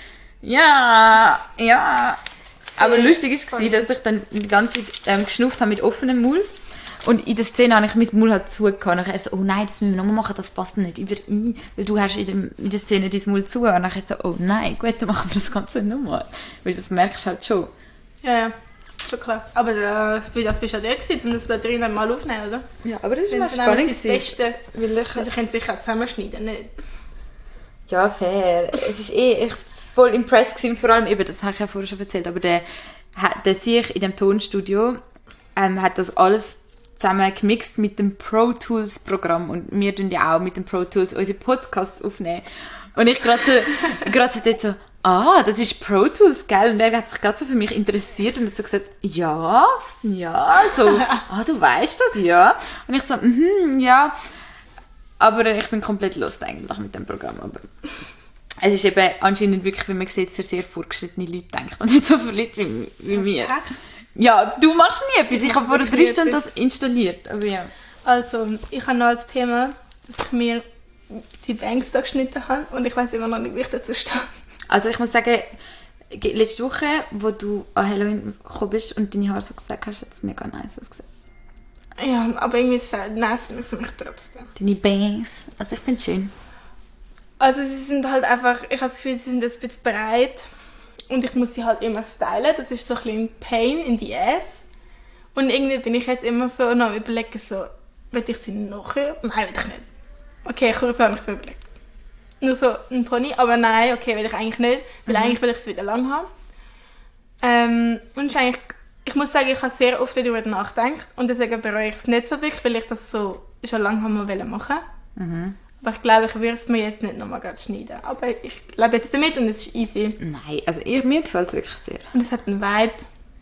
Ja, ja... Aber lustig war es, dass ich dann die ganze Zeit ähm, geschnauft habe mit offenem Maul. Und in der Szene habe ich mein Maul halt zugehört. Und ich so, oh nein, das müssen wir nochmal machen, das passt nicht über ein. Weil du hast in, dem, in der Szene dein Maul zu. Und ich so, oh nein, gut, dann machen wir das Ganze nochmal. Weil das merkst du halt schon. Ja, ja, so klar. Aber äh, das bist ja der gewesen, um das da drinnen mal aufzunehmen, oder? Ja, aber das ist Wenn mal dann spannend das Beste, weil ich... also ich könnte sicher zusammenschneiden, nicht? Ja, fair. Es ist eh... Ich voll impressed gewesen, vor allem eben, das habe ich ja vorher schon erzählt, aber der... der sich in dem Tonstudio ähm, hat das alles zusammen gemixt mit dem Pro Tools Programm und wir tun ja auch mit dem Pro Tools unsere Podcasts aufnehmen und ich gerade so, gerade so dort so, ah, das ist Pro Tools, gell? Und er hat sich gerade so für mich interessiert und hat so gesagt, ja, ja, so, ah, du weißt das, ja. Und ich so, mhm, ja, aber ich bin komplett lost eigentlich mit dem Programm, aber... Es ist eben anscheinend wirklich, wie man sieht, für sehr fortgeschrittene Leute denkt und nicht so für Leute wie, wie mir. Ja, du machst nie etwas. Ich habe vor drei Stunden das installiert. Aber ja. Also, ich habe noch als Thema, dass ich mir die Bangs da geschnitten habe und ich weiß immer noch nicht, wie ich dazu stehe. Also ich muss sagen, letzte Woche, wo du an Halloween gekommen bist und deine Haare so gesagt hast, hat es mega nice ausgesehen. Ja, aber irgendwie nervt es mich trotzdem. Deine Bangs. Also ich finde es schön. Also sie sind halt einfach, ich habe das Gefühl, sie sind ein bisschen breit und ich muss sie halt immer stylen. Das ist so ein bisschen Pain in the ass. Und irgendwie bin ich jetzt immer so noch am überlegen, so, will ich sie noch höher? Nein, will ich nicht. Okay, kurz habe ich es mir überlegt. Nur so ein Pony, aber nein, okay, will ich eigentlich nicht, weil mhm. eigentlich will ich es wieder lang haben. Ähm, und ist eigentlich, ich muss sagen, ich habe sehr oft darüber nachgedacht und deswegen bereue ich es nicht so wirklich, weil ich das so schon lange machen wollte. Mhm. Aber ich glaube, ich würde es mir jetzt nicht nochmal schneiden. Aber ich lebe jetzt damit und es ist easy. Nein, also ich, mir gefällt es wirklich sehr. Und es hat einen Vibe.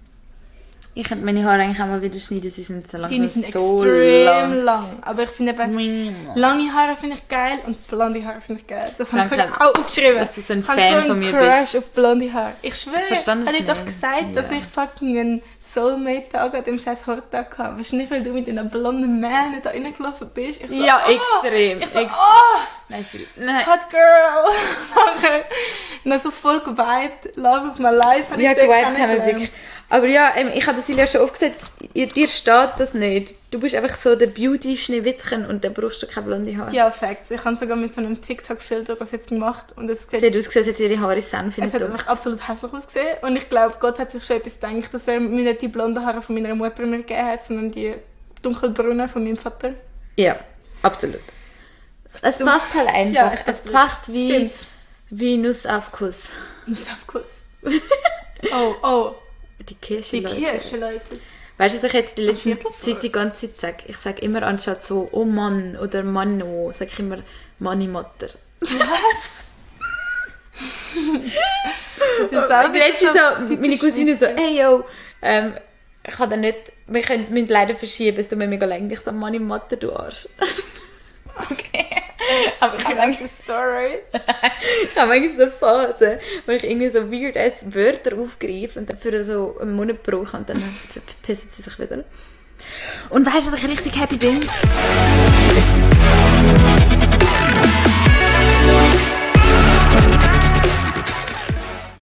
Ich könnte meine Haare eigentlich auch mal wieder schneiden, sie sind so langsam Die sind so extrem lang. lang. Aber ich finde eben, lange Haare finde ich geil und blonde Haare finde ich geil. Das habe ich sogar auch aufgeschrieben. Dass du so ein ich Fan so von mir Crush bist. Ich habe auf blonde Haare. Ich schwöre, ich habe doch gesagt, ja. dass ich fucking einen Soulmate-Tag an dem scheiß Hortag hatte. Wahrscheinlich, weil du mit einem blonden Mann da reingelaufen bist. Ich so, ja, oh! extrem. Ich so, Ex- oh! Nein, nein. Hot Girl! Noch so voll gewiped. Love of my life. Ja, gewiped haben wir wirklich. Aber ja, ich habe das Silja schon oft gesagt, dir steht das nicht. Du bist einfach so der Beauty-Schneewittchen und dann brauchst du keine blonde Haare. Ja, Facts. Ich habe sogar mit so einem TikTok-Filter das jetzt gemacht. Und es sieht, sieht ausgesehen, als hätte ihre Haare Senf in Es hat einfach absolut hässlich ausgesehen. Und ich glaube, Gott hat sich schon etwas gedacht, dass er mir nicht die blonden Haare von meiner Mutter mir gegeben hat, sondern die dunkelbraunen von meinem Vater. Ja, absolut. Es du, passt halt einfach. Ja, es passt wie, Stimmt. wie Nussaufguss. Nussaufguss. oh, oh. Die Kirsche, Die Leute. Kirsche, Leute. Weißt du, was ich jetzt die letzte Zeit die ganze Zeit sage? Ich sage immer anstatt so «Oh Mann» oder «Manno», sage ich immer «Manni-Matter». Was? Das ist auch letztens so, meine Cousine so «Hey, yo, ähm, ich kann da nicht, wir können, müssen leider verschieben, es tut mir mega leid.» Ich so «Manni-Matter, du Arsch.» Okay. Aber ich habe eine Story. Ich habe manchmal so Phasen, wo ich irgendwie so weird ass Wörter aufgreife und dann für so einen Monat brauche und dann verpissen sie sich wieder. Und weißt du, dass ich richtig happy bin?